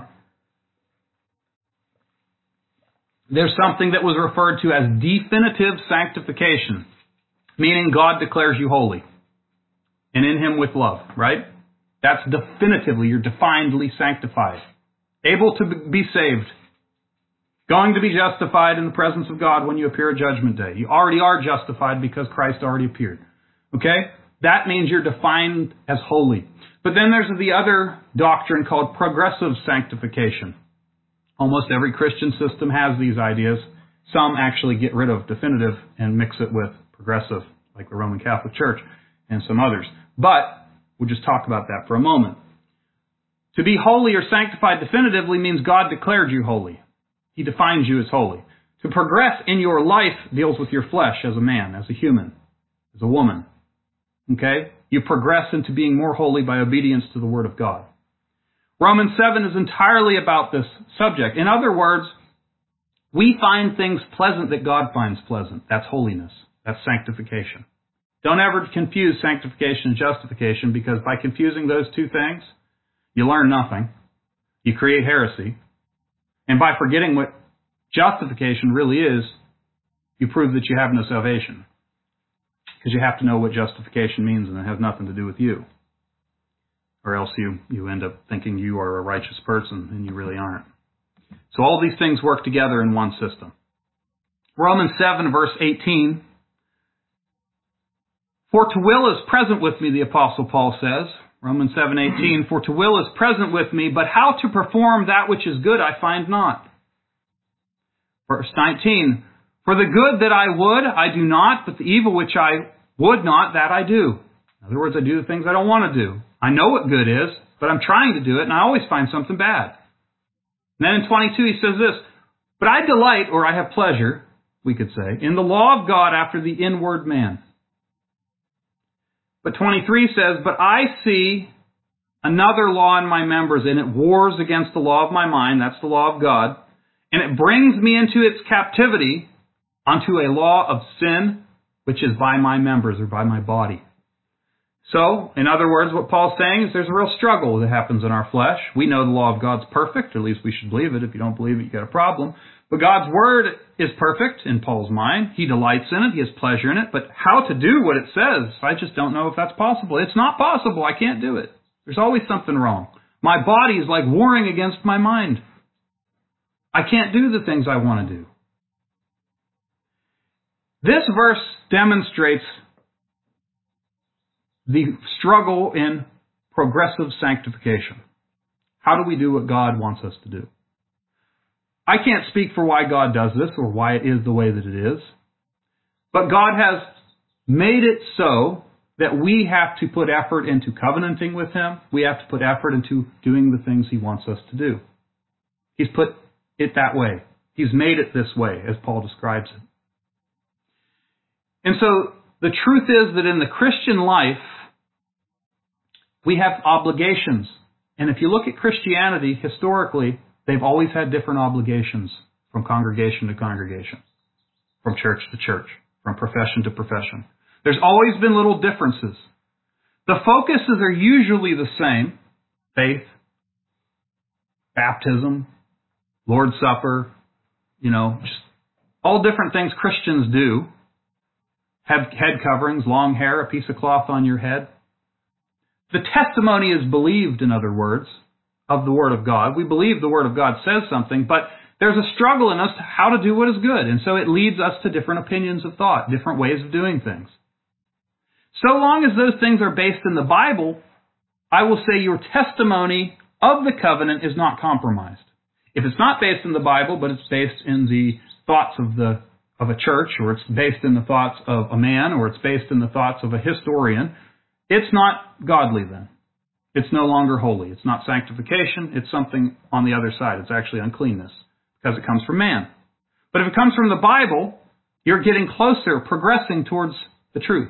there's something that was referred to as definitive sanctification, meaning God declares you holy. And in Him with love, right? That's definitively, you're definedly sanctified. Able to be saved. Going to be justified in the presence of God when you appear at Judgment Day. You already are justified because Christ already appeared. Okay? That means you're defined as holy. But then there's the other doctrine called progressive sanctification. Almost every Christian system has these ideas. Some actually get rid of definitive and mix it with progressive, like the Roman Catholic Church and some others. But we'll just talk about that for a moment. To be holy or sanctified definitively means God declared you holy. He defines you as holy. To progress in your life deals with your flesh as a man, as a human, as a woman. Okay? You progress into being more holy by obedience to the Word of God. Romans seven is entirely about this subject. In other words, we find things pleasant that God finds pleasant. That's holiness. That's sanctification. Don't ever confuse sanctification and justification, because by confusing those two things, you learn nothing. You create heresy. And by forgetting what justification really is, you prove that you have no salvation. Because you have to know what justification means, and it has nothing to do with you. Or else you, you end up thinking you are a righteous person, and you really aren't. So all these things work together in one system. Romans seven, verse eighteen. For to will is present with me, the Apostle Paul says. Romans seven eighteen. For to will is present with me, but how to perform that which is good I find not. Verse nineteen. For the good that I would, I do not, but the evil which I would not, that I do. In other words, I do the things I don't want to do. I know what good is, but I'm trying to do it, and I always find something bad. And then in twenty-two he says this, but I delight, or I have pleasure, we could say, in the law of God after the inward man. But twenty-three says, but I see another law in my members, and it wars against the law of my mind, that's the law of God, and it brings me into its captivity unto a law of sin, which is by my members, or by my body. So, in other words, what Paul's saying is there's a real struggle that happens in our flesh. We know the law of God's perfect, or at least we should believe it. If you don't believe it, you got a problem. But God's Word is perfect in Paul's mind. He delights in it. He has pleasure in it. But how to do what it says, I just don't know if that's possible. It's not possible. I can't do it. There's always something wrong. My body is like warring against my mind. I can't do the things I want to do. This verse demonstrates the struggle in progressive sanctification. How do we do what God wants us to do? I can't speak for why God does this or why it is the way that it is, but God has made it so that we have to put effort into covenanting with Him. We have to put effort into doing the things He wants us to do. He's put it that way. He's made it this way, as Paul describes it. And so the truth is that in the Christian life, we have obligations. And if you look at Christianity, historically, they've always had different obligations from congregation to congregation, from church to church, from profession to profession. There's always been little differences. The focuses are usually the same: faith, baptism, Lord's Supper, you know, just all different things Christians do. Have head coverings, long hair, a piece of cloth on your head. The testimony is believed, in other words, of the Word of God. We believe the Word of God says something, but there's a struggle in us to how to do what is good. And so it leads us to different opinions of thought, different ways of doing things. So long as those things are based in the Bible, I will say your testimony of the covenant is not compromised. If it's not based in the Bible, but it's based in the thoughts of the of a church, or it's based in the thoughts of a man, or it's based in the thoughts of a historian, it's not godly then. It's no longer holy. It's not sanctification. It's something on the other side. It's actually uncleanness, because it comes from man. But if it comes from the Bible, you're getting closer, progressing towards the truth.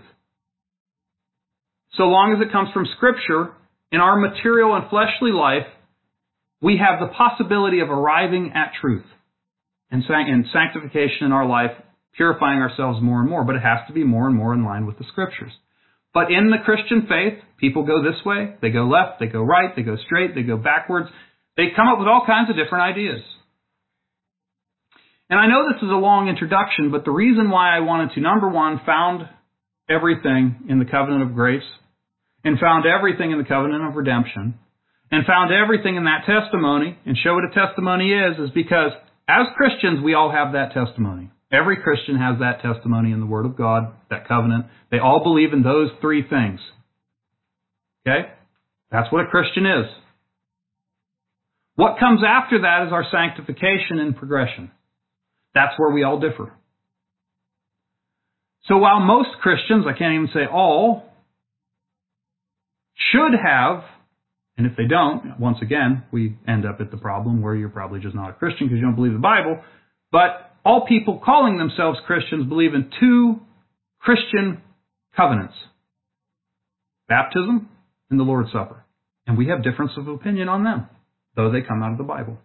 So long as it comes from Scripture, in our material and fleshly life, we have the possibility of arriving at truth and sanctification in our life, purifying ourselves more and more. But it has to be more and more in line with the Scriptures. But in the Christian faith, people go this way, they go left, they go right, they go straight, they go backwards. They come up with all kinds of different ideas. And I know this is a long introduction, but the reason why I wanted to, number one, found everything in the covenant of grace, and found everything in the covenant of redemption, and found everything in that testimony, and show what a testimony is, is because as Christians, we all have that testimony. Every Christian has that testimony in the Word of God, that covenant. They all believe in those three things. Okay? That's what a Christian is. What comes after that is our sanctification and progression. That's where we all differ. So while most Christians, I can't even say all, should have, and if they don't, once again, we end up at the problem where you're probably just not a Christian because you don't believe the Bible, but all people calling themselves Christians believe in two Christian covenants: baptism and the Lord's Supper. And we have difference of opinion on them, though they come out of the Bible.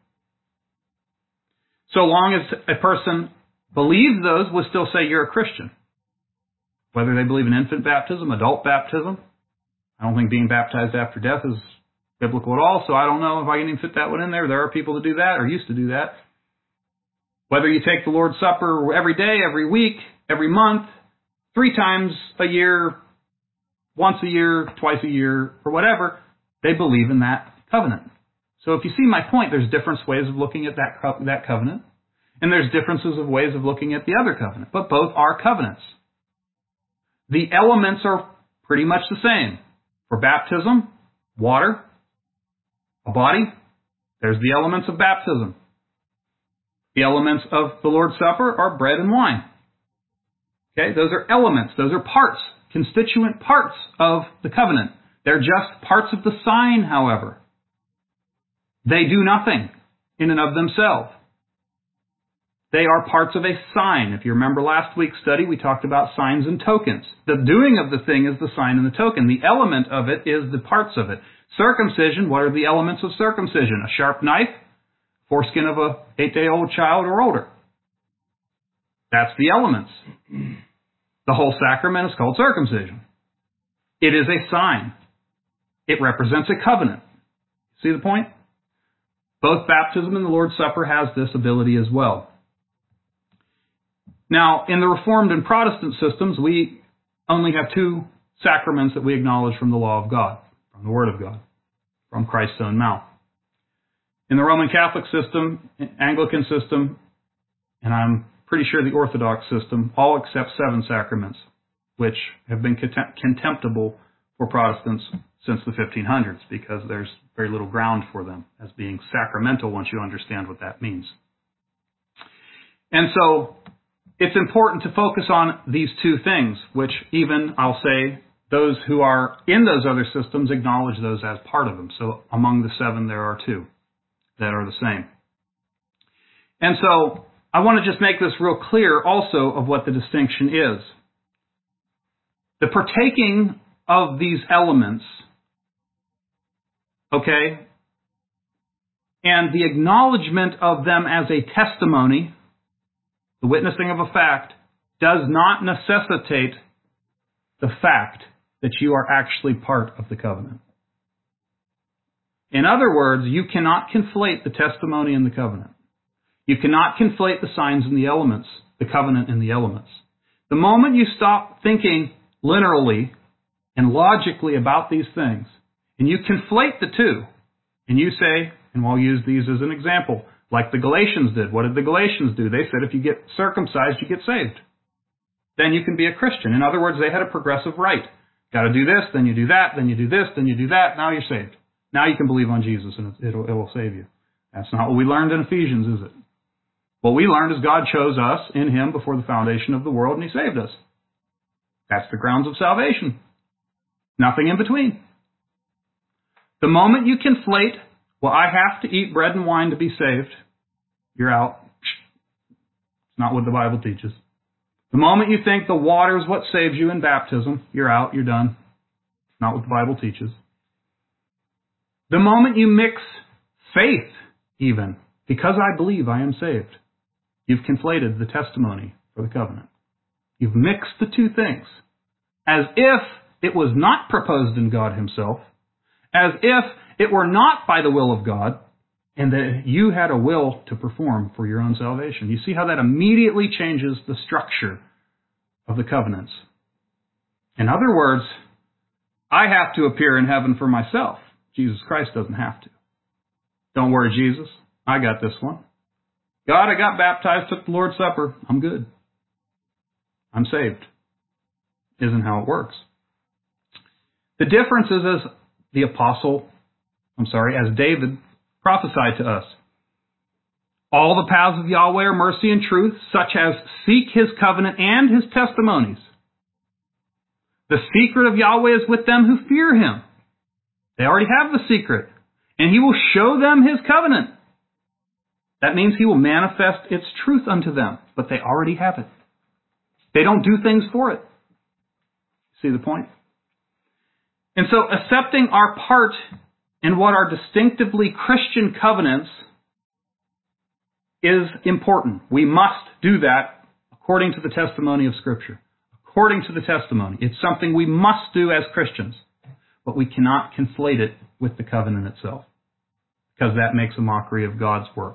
So long as a person believes those, we'll still say you're a Christian. Whether they believe in infant baptism, adult baptism. I don't think being baptized after death is biblical at all, so I don't know if I can even fit that one in there. There are people that do that or used to do that. Whether you take the Lord's Supper every day, every week, every month, three times a year, once a year, twice a year, or whatever, they believe in that covenant. So if you see my point, there's different ways of looking at that, co- that covenant, and there's differences of ways of looking at the other covenant, but both are covenants. The elements are pretty much the same. For baptism, water, a body, there's the elements of baptism. The elements of the Lord's Supper are bread and wine. Okay, those are elements. Those are parts, constituent parts of the covenant. They're just parts of the sign, however. They do nothing in and of themselves. They are parts of a sign. If you remember last week's study, we talked about signs and tokens. The doing of the thing is the sign and the token. The element of it is the parts of it. Circumcision, what are the elements of circumcision? A sharp knife, foreskin of a eight-day-old child or older. That's the elements. The whole sacrament is called circumcision. It is a sign. It represents a covenant. See the point? Both baptism and the Lord's Supper has this ability as well. Now, in the Reformed and Protestant systems, we only have two sacraments that we acknowledge from the law of God, from the Word of God, from Christ's own mouth. In the Roman Catholic system, Anglican system, and I'm pretty sure the Orthodox system, all accept seven sacraments, which have been contemptible for Protestants since the fifteen hundreds, because there's very little ground for them as being sacramental once you understand what that means. And so it's important to focus on these two things, which even, I'll say, those who are in those other systems acknowledge those as part of them. So among the seven, there are two that are the same. And so I want to just make this real clear also of what the distinction is. The partaking of these elements, okay, and the acknowledgement of them as a testimony, the witnessing of a fact, does not necessitate the fact that you are actually part of the covenant. In other words, you cannot conflate the testimony and the covenant. You cannot conflate the signs and the elements, the covenant and the elements. The moment you stop thinking linearly and logically about these things, and you conflate the two, and you say, and we'll use these as an example, like the Galatians did. What did the Galatians do? They said if you get circumcised, you get saved. Then you can be a Christian. In other words, they had a progressive right. Got to do this, then you do that, then you do this, then you do that, now you're saved. Now you can believe on Jesus and it, it'll, it will save you. That's not what we learned in Ephesians, is it? What we learned is God chose us in Him before the foundation of the world and He saved us. That's the grounds of salvation. Nothing in between. The moment you conflate, well, I have to eat bread and wine to be saved, you're out. It's not what the Bible teaches. The moment you think the water is what saves you in baptism, you're out, you're done. It's not what the Bible teaches. The moment you mix faith, even, because I believe I am saved, you've conflated the testimony for the covenant. You've mixed the two things, as if it was not proposed in God Himself, as if it were not by the will of God, and that you had a will to perform for your own salvation. You see how that immediately changes the structure of the covenants. In other words, I have to appear in heaven for myself. Jesus Christ doesn't have to. Don't worry, Jesus. I got this one. God, I got baptized, took the Lord's Supper. I'm good. I'm saved. Isn't how it works. The difference is, as the apostle, I'm sorry, as David prophesied to us. All the paths of Yahweh are mercy and truth, such as seek his covenant and his testimonies. The secret of Yahweh is with them who fear him. They already have the secret, and he will show them his covenant. That means he will manifest its truth unto them, but they already have it. They don't do things for it. See the point? And so accepting our part in what are distinctively Christian covenants is important. We must do that according to the testimony of Scripture. According to the testimony. It's something we must do as Christians. But we cannot conflate it with the covenant itself, because that makes a mockery of God's work.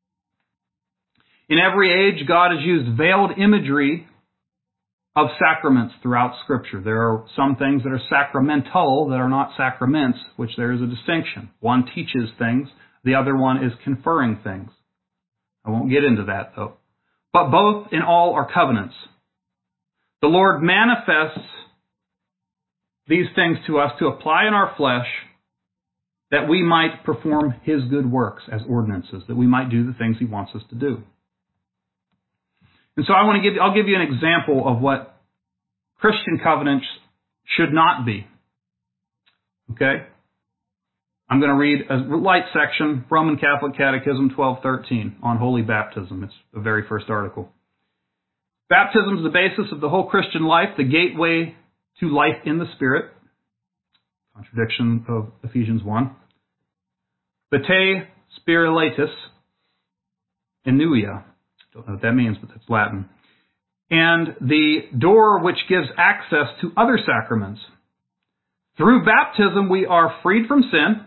In every age, God has used veiled imagery of sacraments throughout Scripture. There are some things that are sacramental that are not sacraments, which there is a distinction. One teaches things, the other one is conferring things. I won't get into that, though. But both in all are covenants. The Lord manifests these things to us to apply in our flesh, that we might perform his good works as ordinances, that we might do the things he wants us to do. And so I want to give, I'll give you an example of what Christian covenants should not be. Okay? I'm going to read a light section, Roman Catholic Catechism twelve thirteen, on holy baptism. It's the very first article. Baptism is the basis of the whole Christian life, the gateway to life in the Spirit. Contradiction of Ephesians one. Vitae spiritualis inuia. Don't know what that means, but that's Latin. And the door which gives access to other sacraments. Through baptism, we are freed from sin,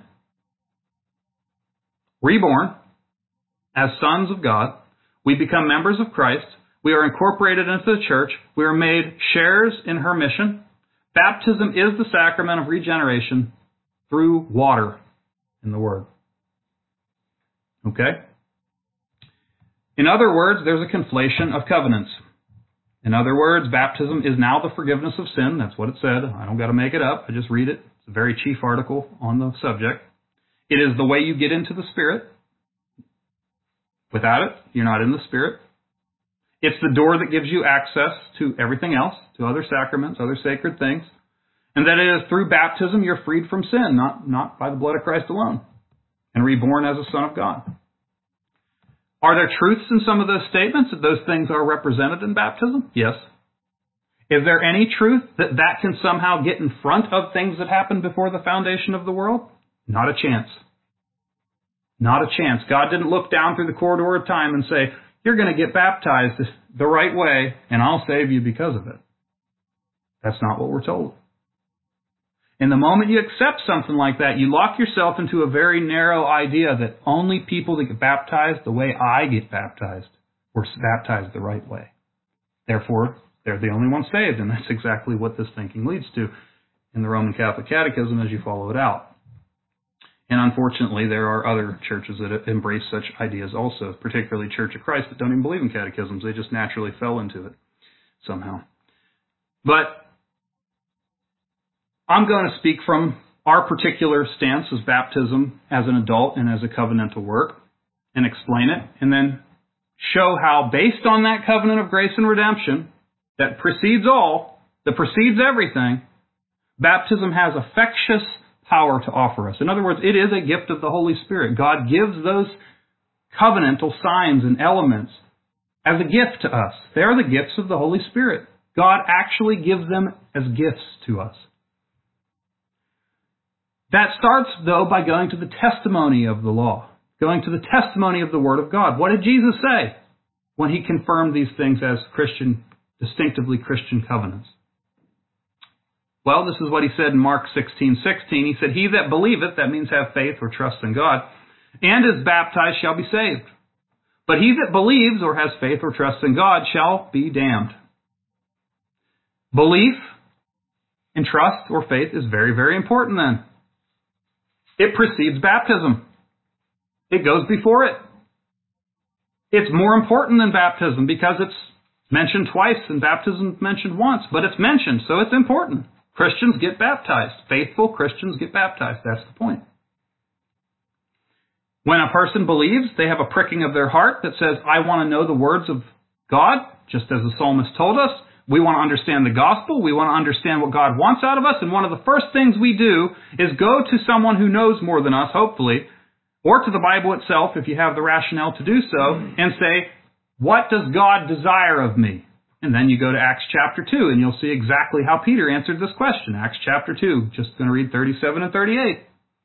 reborn as sons of God. We become members of Christ. We are incorporated into the church. We are made sharers in her mission. Baptism is the sacrament of regeneration through water in the Word. Okay? In other words, there's a conflation of covenants. In other words, baptism is now the forgiveness of sin. That's what it said. I don't got to make it up. I just read it. It's a very chief article on the subject. It is the way you get into the Spirit. Without it, you're not in the Spirit. It's the door that gives you access to everything else, to other sacraments, other sacred things. And that it is through baptism you're freed from sin, not, not by the blood of Christ alone, and reborn as a son of God. Are there truths in some of those statements that those things are represented in baptism? Yes. Is there any truth that that can somehow get in front of things that happened before the foundation of the world? Not a chance. Not a chance. God didn't look down through the corridor of time and say, you're going to get baptized the right way, and I'll save you because of it. That's not what we're told. And the moment you accept something like that, you lock yourself into a very narrow idea that only people that get baptized the way I get baptized were baptized the right way. Therefore, they're the only ones saved, and that's exactly what this thinking leads to in the Roman Catholic Catechism as you follow it out. And unfortunately, there are other churches that embrace such ideas also, particularly Church of Christ, that don't even believe in catechisms. They just naturally fell into it somehow. But I'm going to speak from our particular stance as baptism as an adult and as a covenantal work and explain it, and then show how, based on that covenant of grace and redemption that precedes all, that precedes everything, baptism has effectuous power to offer us. In other words, it is a gift of the Holy Spirit. God gives those covenantal signs and elements as a gift to us. They are the gifts of the Holy Spirit. God actually gives them as gifts to us. That starts, though, by going to the testimony of the law, going to the testimony of the Word of God. What did Jesus say when he confirmed these things as Christian, distinctively Christian covenants? Well, this is what he said in Mark sixteen sixteen. He said, he that believeth, that means have faith or trust in God, and is baptized shall be saved. But he that believes or has faith or trust in God shall be damned. Belief and trust or faith is very, very important then. It precedes baptism. It goes before it. It's more important than baptism because it's mentioned twice and baptism mentioned once, but it's mentioned, so it's important. Christians get baptized. Faithful Christians get baptized. That's the point. When a person believes, they have a pricking of their heart that says, I want to know the words of God, just as the psalmist told us. We want to understand the gospel. We want to understand what God wants out of us. And one of the first things we do is go to someone who knows more than us, hopefully, or to the Bible itself, if you have the rationale to do so, and say, what does God desire of me? And then you go to Acts chapter two, and you'll see exactly how Peter answered this question. Acts chapter two, just going to read thirty-seven and thirty-eight.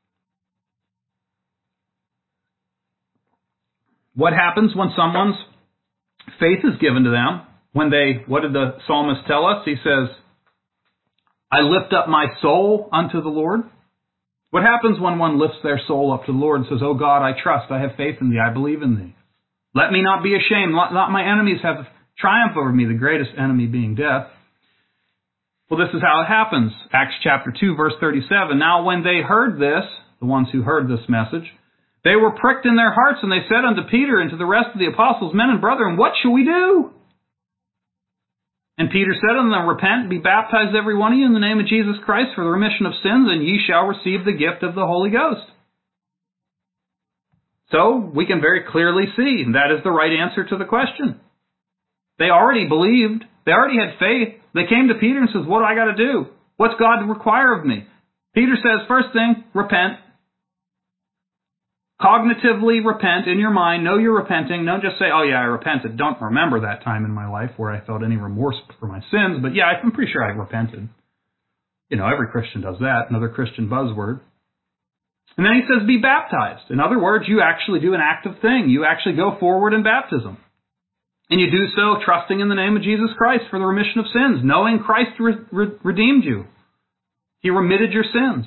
What happens when someone's faith is given to them? When they, what did the psalmist tell us? He says, I lift up my soul unto the Lord. What happens when one lifts their soul up to the Lord and says, oh God, I trust, I have faith in thee, I believe in thee. Let me not be ashamed, let not my enemies have triumph over me, the greatest enemy being death. Well, this is how it happens. Acts chapter two, verse thirty-seven. Now when they heard this, the ones who heard this message, they were pricked in their hearts, and they said unto Peter and to the rest of the apostles, men and brethren, what shall we do? And Peter said unto them, repent, be baptized every one of you in the name of Jesus Christ for the remission of sins, and ye shall receive the gift of the Holy Ghost. So we can very clearly see that is the right answer to the question. They already believed. They already had faith. They came to Peter and says, what do I got to do? What's God require of me? Peter says, first thing, repent. Cognitively repent in your mind. Know you're repenting. Don't just say, oh yeah, I repented. Don't remember that time in my life where I felt any remorse for my sins. But yeah, I'm pretty sure I repented. You know, every Christian does that. Another Christian buzzword. And then he says, be baptized. In other words, you actually do an active thing. You actually go forward in baptism. And you do so trusting in the name of Jesus Christ for the remission of sins, knowing Christ re- re- redeemed you. He remitted your sins.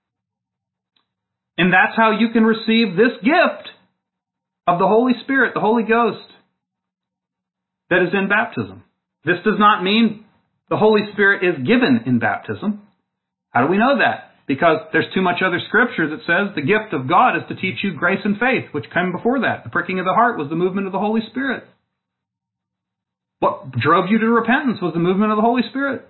And that's how you can receive this gift of the Holy Spirit, the Holy Ghost, that is in baptism. This does not mean the Holy Spirit is given in baptism. How do we know that? Because there's too much other scripture that says the gift of God is to teach you grace and faith, which came before that. The pricking of the heart was the movement of the Holy Spirit. What drove you to repentance was the movement of the Holy Spirit.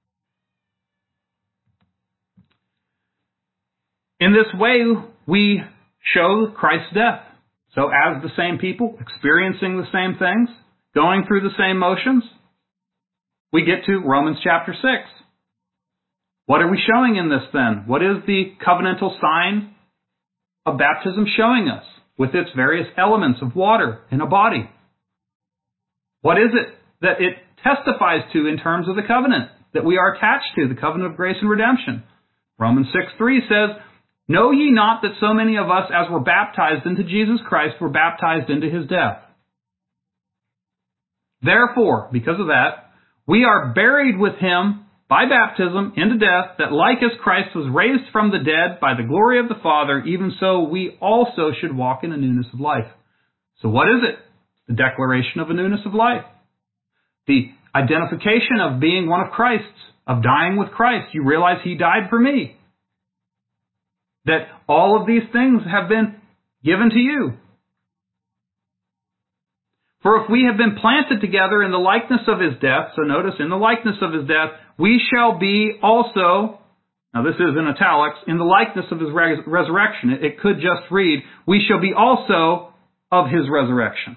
In this way, we show Christ's death. So as the same people, experiencing the same things, going through the same motions, we get to Romans chapter six. What are we showing in this then? What is the covenantal sign of baptism showing us with its various elements of water in a body? What is it that it testifies to in terms of the covenant that we are attached to, the covenant of grace and redemption? Romans six three says, know ye not that so many of us as were baptized into Jesus Christ were baptized into his death? Therefore, because of that, we are buried with him by baptism into death, that like as Christ was raised from the dead by the glory of the Father, even so we also should walk in a newness of life. So what is it? The declaration of a newness of life. The identification of being one of Christ's, of dying with Christ. You realize he died for me. That all of these things have been given to you. For if we have been planted together in the likeness of his death, so notice, in the likeness of his death, we shall be also, now this is in italics, in the likeness of his res- resurrection. It, it could just read, we shall be also of his resurrection.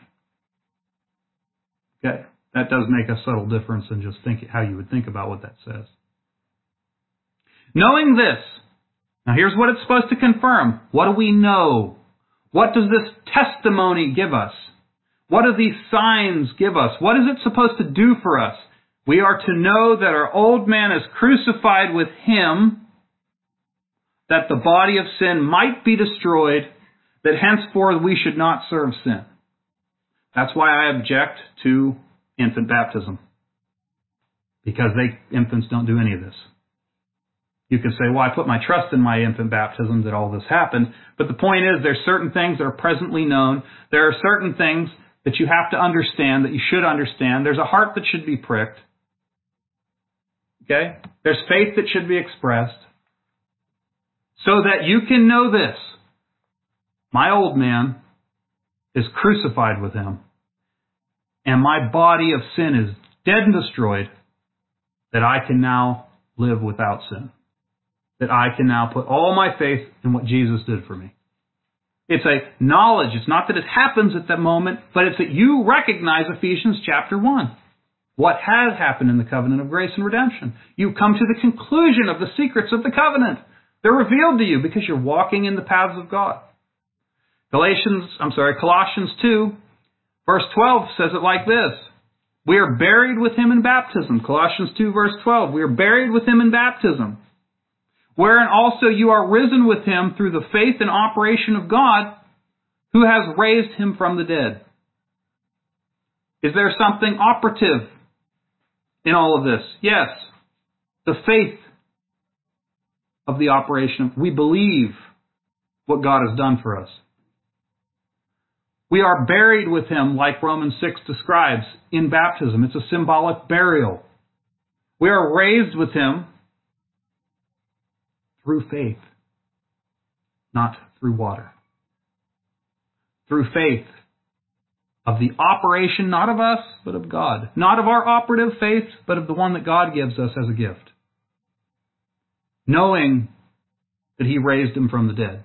Okay, that does make a subtle difference in just think how you would think about what that says. Knowing this, now here's what it's supposed to confirm. What do we know? What does this testimony give us? What do these signs give us? What is it supposed to do for us? We are to know that our old man is crucified with him, that the body of sin might be destroyed, that henceforth we should not serve sin. That's why I object to infant baptism. Because they infants don't do any of this. You could say, well, I put my trust in my infant baptism that all this happened. But the point is, there's certain things that are presently known. There are certain things that you have to understand, that you should understand. There's a heart that should be pricked. Okay? There's faith that should be expressed. So that you can know this. My old man is crucified with him. And my body of sin is dead and destroyed. That I can now live without sin. That I can now put all my faith in what Jesus did for me. It's a knowledge. It's not that it happens at that moment, but it's that you recognize Ephesians chapter one. What has happened in the covenant of grace and redemption. You come to the conclusion of the secrets of the covenant. They're revealed to you because you're walking in the paths of God. Galatians, I'm sorry, Colossians two, verse twelve says it like this. We are buried with him in baptism. Colossians two, verse twelve. We are buried with him in baptism, wherein also you are risen with him through the faith and operation of God, who has raised him from the dead. Is there something operative in all of this? Yes. The faith of the operation. We believe what God has done for us. We are buried with him, like Romans six describes, in baptism. It's a symbolic burial. We are raised with him through faith, not through water. Through faith of the operation, not of us, but of God. Not of our operative faith, but of the one that God gives us as a gift. Knowing that he raised him from the dead.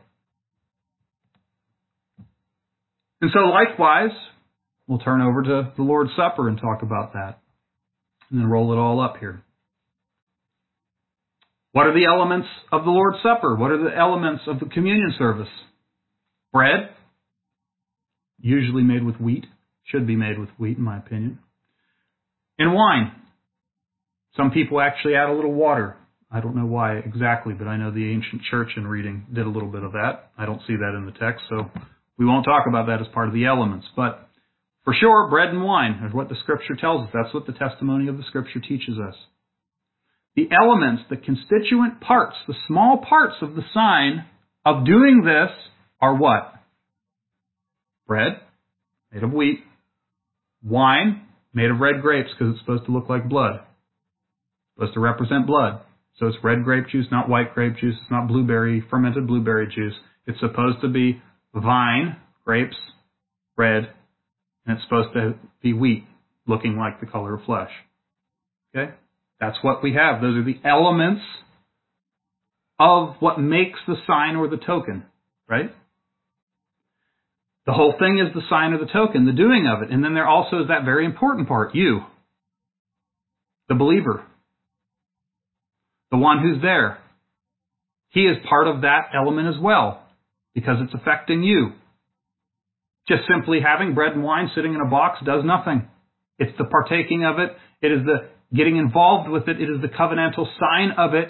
And so likewise, we'll turn over to the Lord's Supper and talk about that. And then roll it all up here. What are the elements of the Lord's Supper? What are the elements of the communion service? Bread, usually made with wheat. Should be made with wheat, in my opinion. And wine. Some people actually add a little water. I don't know why exactly, but I know the ancient church in reading did a little bit of that. I don't see that in the text, so we won't talk about that as part of the elements. But for sure, bread and wine is what the Scripture tells us. That's what the testimony of the Scripture teaches us. The elements, the constituent parts, the small parts of the sign of doing this are what? Bread, made of wheat. Wine, made of red grapes because it's supposed to look like blood. It's supposed to represent blood. So it's red grape juice, not white grape juice. It's not blueberry, fermented blueberry juice. It's supposed to be vine, grapes, red, and it's supposed to be wheat, looking like the color of flesh. Okay? That's what we have. Those are the elements of what makes the sign or the token, right? The whole thing is the sign or the token, the doing of it. And then there also is that very important part, you, the believer, the one who's there. He is part of that element as well, because it's affecting you. Just simply having bread and wine sitting in a box does nothing. It's the partaking of it. It is the getting involved with it. It is the covenantal sign of it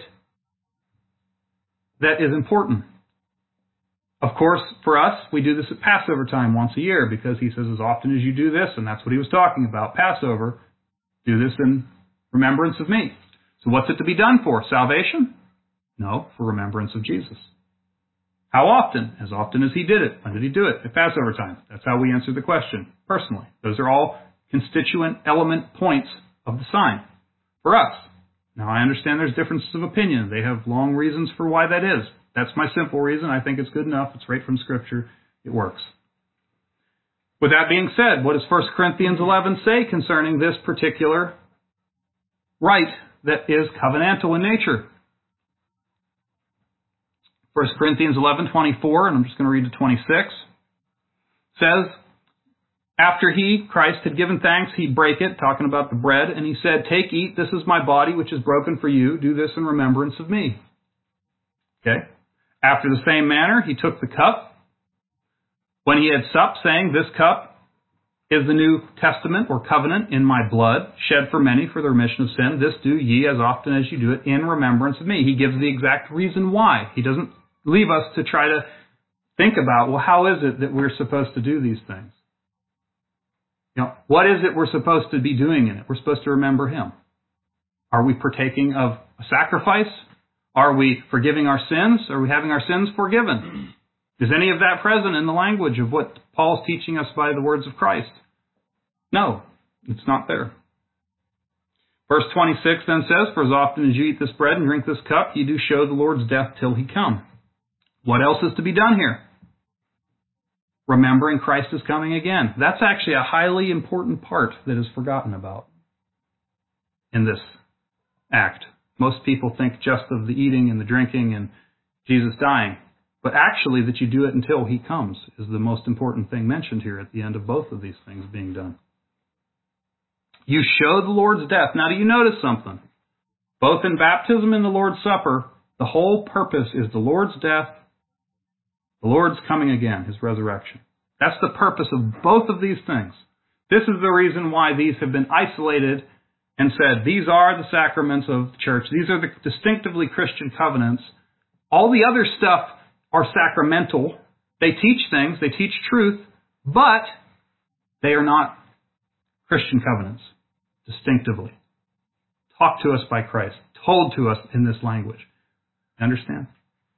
that is important. Of course, for us, we do this at Passover time once a year because he says as often as you do this, and that's what he was talking about, Passover, do this in remembrance of me. So what's it to be done for? Salvation? No, for remembrance of Jesus. How often? As often as he did it. When did he do it? At Passover time. That's how we answer the question, personally. Those are all constituent element points of the sign for us. Now, I understand there's differences of opinion. They have long reasons for why that is. That's my simple reason. I think it's good enough. It's right from Scripture. It works. With that being said, what does First Corinthians eleven say concerning this particular rite that is covenantal in nature? First Corinthians eleven twenty-four, and I'm just going to read to twenty-six, says, after he, Christ, had given thanks, he'd break it, talking about the bread, and he said, take, eat, this is my body, which is broken for you. Do this in remembrance of me. Okay? After the same manner, he took the cup. When he had supped, saying, this cup is the New Testament or covenant in my blood, shed for many for the remission of sin. This do ye as often as you do it in remembrance of me. He gives the exact reason why. He doesn't leave us to try to think about, well, how is it that we're supposed to do these things? You know, what is it we're supposed to be doing in it? We're supposed to remember him. Are we partaking of a sacrifice? Are we forgiving our sins? Are we having our sins forgiven? Is any of that present in the language of what Paul's teaching us by the words of Christ? No, it's not there. Verse twenty-six then says, for as often as you eat this bread and drink this cup, you do show the Lord's death till he come. What else is to be done here? Remembering Christ is coming again. That's actually a highly important part that is forgotten about in this act Most people think just of the eating and the drinking and Jesus dying. But actually that you do it until He comes is the most important thing mentioned here at the end of both of these things being done. You show the Lord's death. Now, do you notice something? Both in baptism and the Lord's Supper, the whole purpose is the Lord's death, the Lord's coming again, His resurrection. That's the purpose of both of these things. This is the reason why these have been isolated and said, these are the sacraments of the church. These are the distinctively Christian covenants. All the other stuff are sacramental. They teach things, they teach truth, but they are not Christian covenants, distinctively. Taught to us by Christ, told to us in this language. Understand?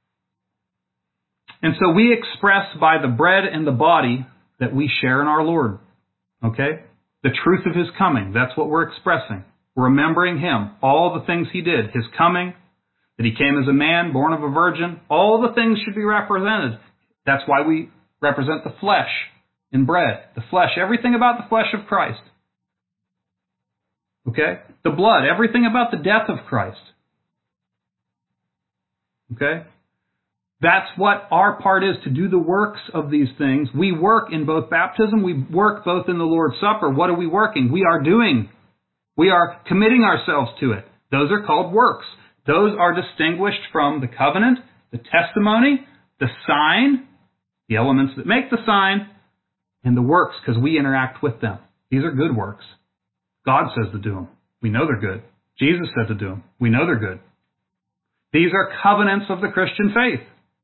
And so we express by the bread and the body that we share in our Lord. Okay? The truth of His coming. That's what we're expressing. We're remembering Him. All the things He did. His coming, that He came as a man, born of a virgin. All the things should be represented. That's why we represent the flesh in bread. The flesh, everything about the flesh of Christ. Okay? The blood, everything about the death of Christ. Okay? That's what our part is, to do the works of these things. We work in both baptism, we work both in the Lord's Supper. What are we working? We are doing. We are committing ourselves to it. Those are called works. Those are distinguished from the covenant, the testimony, the sign, the elements that make the sign, and the works, because we interact with them. These are good works. God says to do them. We know they're good. Jesus said to do them. We know they're good. These are covenants of the Christian faith.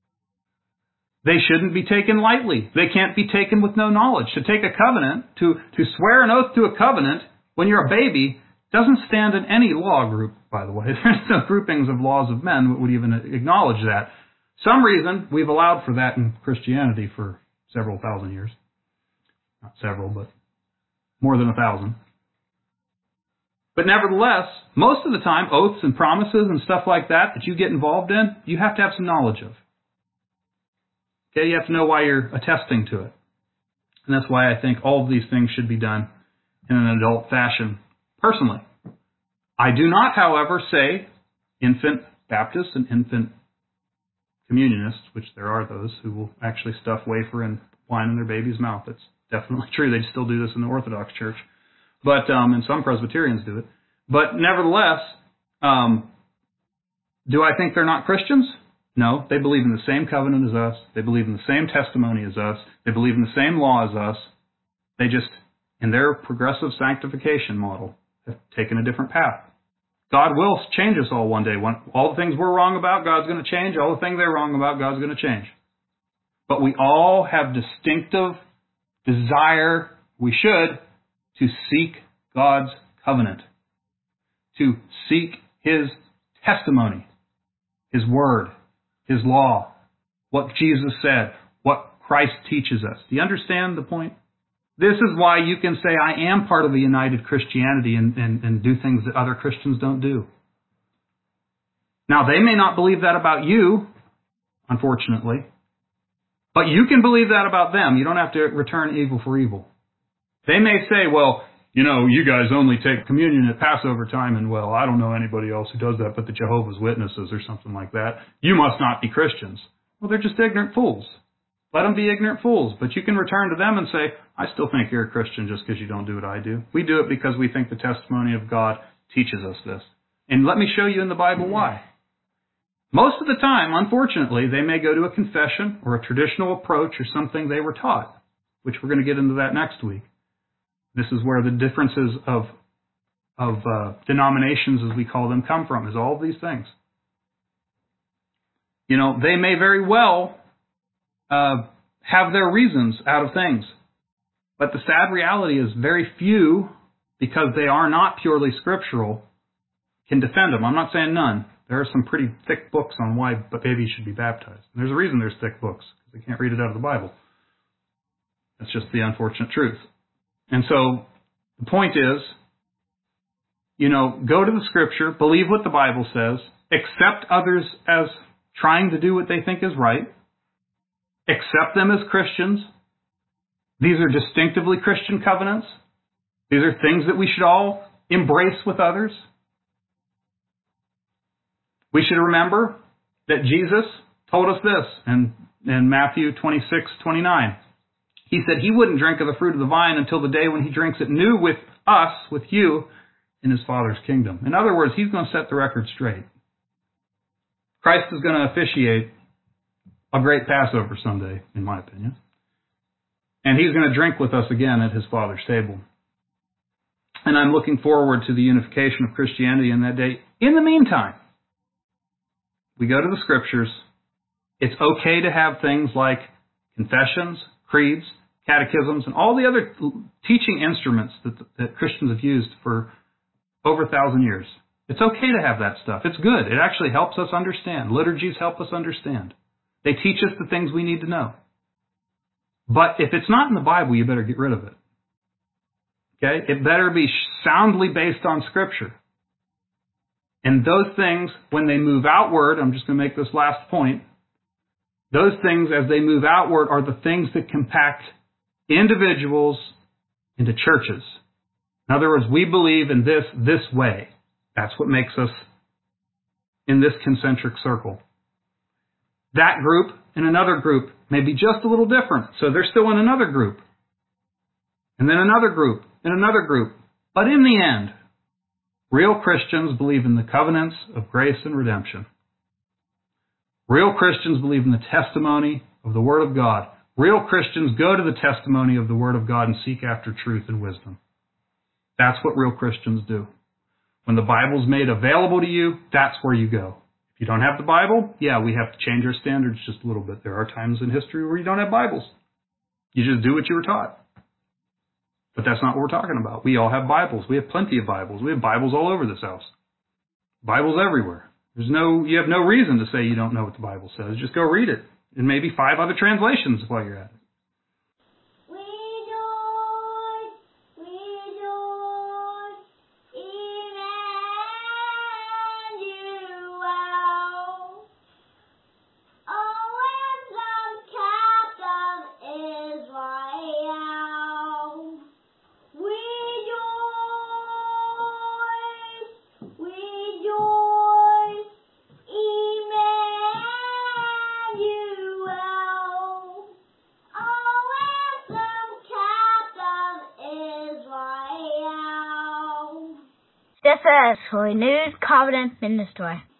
They shouldn't be taken lightly. They can't be taken with no knowledge. To take a covenant, to, to swear an oath to a covenant when you're a baby, doesn't stand in any law group, by the way. There's no groupings of laws of men that would even acknowledge that. Some reason we've allowed for that in Christianity for several thousand years. Not several, but more than a thousand. But nevertheless, most of the time, oaths and promises and stuff like that that you get involved in, you have to have some knowledge of. Okay, you have to know why you're attesting to it. And that's why I think all of these things should be done in an adult fashion. Personally, I do not, however, say infant Baptists and infant communionists, which there are those who will actually stuff wafer and wine in their baby's mouth. That's definitely true. They still do this in the Orthodox Church. But, um, and some Presbyterians do it. But nevertheless, um, do I think they're not Christians? No, they believe in the same covenant as us. They believe in the same testimony as us. They believe in the same law as us. They just, in their progressive sanctification model, have taken a different path. God will change us all one day. When all the things we're wrong about, God's going to change. All the things they're wrong about, God's going to change. But we all have distinctive desire, we should, to seek God's covenant, to seek His testimony, His word, His law, what Jesus said, what Christ teaches us. Do you understand the point? This is why you can say, I am part of a united Christianity and, and, and do things that other Christians don't do. Now, they may not believe that about you, unfortunately, but you can believe that about them. You don't have to return evil for evil. They may say, well, you know, you guys only take communion at Passover time, and, well, I don't know anybody else who does that but the Jehovah's Witnesses or something like that. You must not be Christians. Well, they're just ignorant fools. Let them be ignorant fools. But you can return to them and say, I still think you're a Christian just because you don't do what I do. We do it because we think the testimony of God teaches us this. And let me show you in the Bible why. Most of the time, unfortunately, they may go to a confession or a traditional approach or something they were taught, which we're going to get into that next week. This is where the differences of of uh, denominations, as we call them, come from, is all of these things. You know, they may very well uh, have their reasons out of things. But the sad reality is very few, because they are not purely scriptural, can defend them. I'm not saying none. There are some pretty thick books on why babies should be baptized. And there's a reason there's thick books, because they can't read it out of the Bible. That's just the unfortunate truth. And so the point is, you know, go to the Scripture, believe what the Bible says, accept others as trying to do what they think is right, accept them as Christians. These are distinctively Christian covenants. These are things that we should all embrace with others. We should remember that Jesus told us this in, in Matthew twenty-six twenty-nine. He said he wouldn't drink of the fruit of the vine until the day when he drinks it new with us, with you, in his Father's kingdom. In other words, he's going to set the record straight. Christ is going to officiate a great Passover someday, in my opinion. And he's going to drink with us again at his Father's table. And I'm looking forward to the unification of Christianity in that day. In the meantime, we go to the Scriptures. It's okay to have things like confessions, creeds, catechisms, and all the other teaching instruments that, that Christians have used for over a thousand years. It's okay to have that stuff. It's good. It actually helps us understand. Liturgies help us understand. They teach us the things we need to know. But if it's not in the Bible, you better get rid of it. Okay? It better be soundly based on Scripture. And those things, when they move outward, I'm just going to make this last point, those things as they move outward are the things that compact individuals into churches. In other words, we believe in this this way. That's what makes us in this concentric circle. That group and another group may be just a little different, so they're still in another group. And then another group and another group. But in the end, real Christians believe in the covenants of grace and redemption. Real Christians believe in the testimony of the Word of God. Real Christians go to the testimony of the Word of God and seek after truth and wisdom. That's what real Christians do. When the Bible's made available to you, that's where you go. If you don't have the Bible, yeah, we have to change our standards just a little bit. There are times in history where you don't have Bibles. You just do what you were taught. But that's not what we're talking about. We all have Bibles. We have plenty of Bibles. We have Bibles all over this house. Bibles everywhere. There's no, you have no reason to say you don't know what the Bible says. Just go read it. And maybe five other translations while you're at it. This is Renewed Covenant Ministry.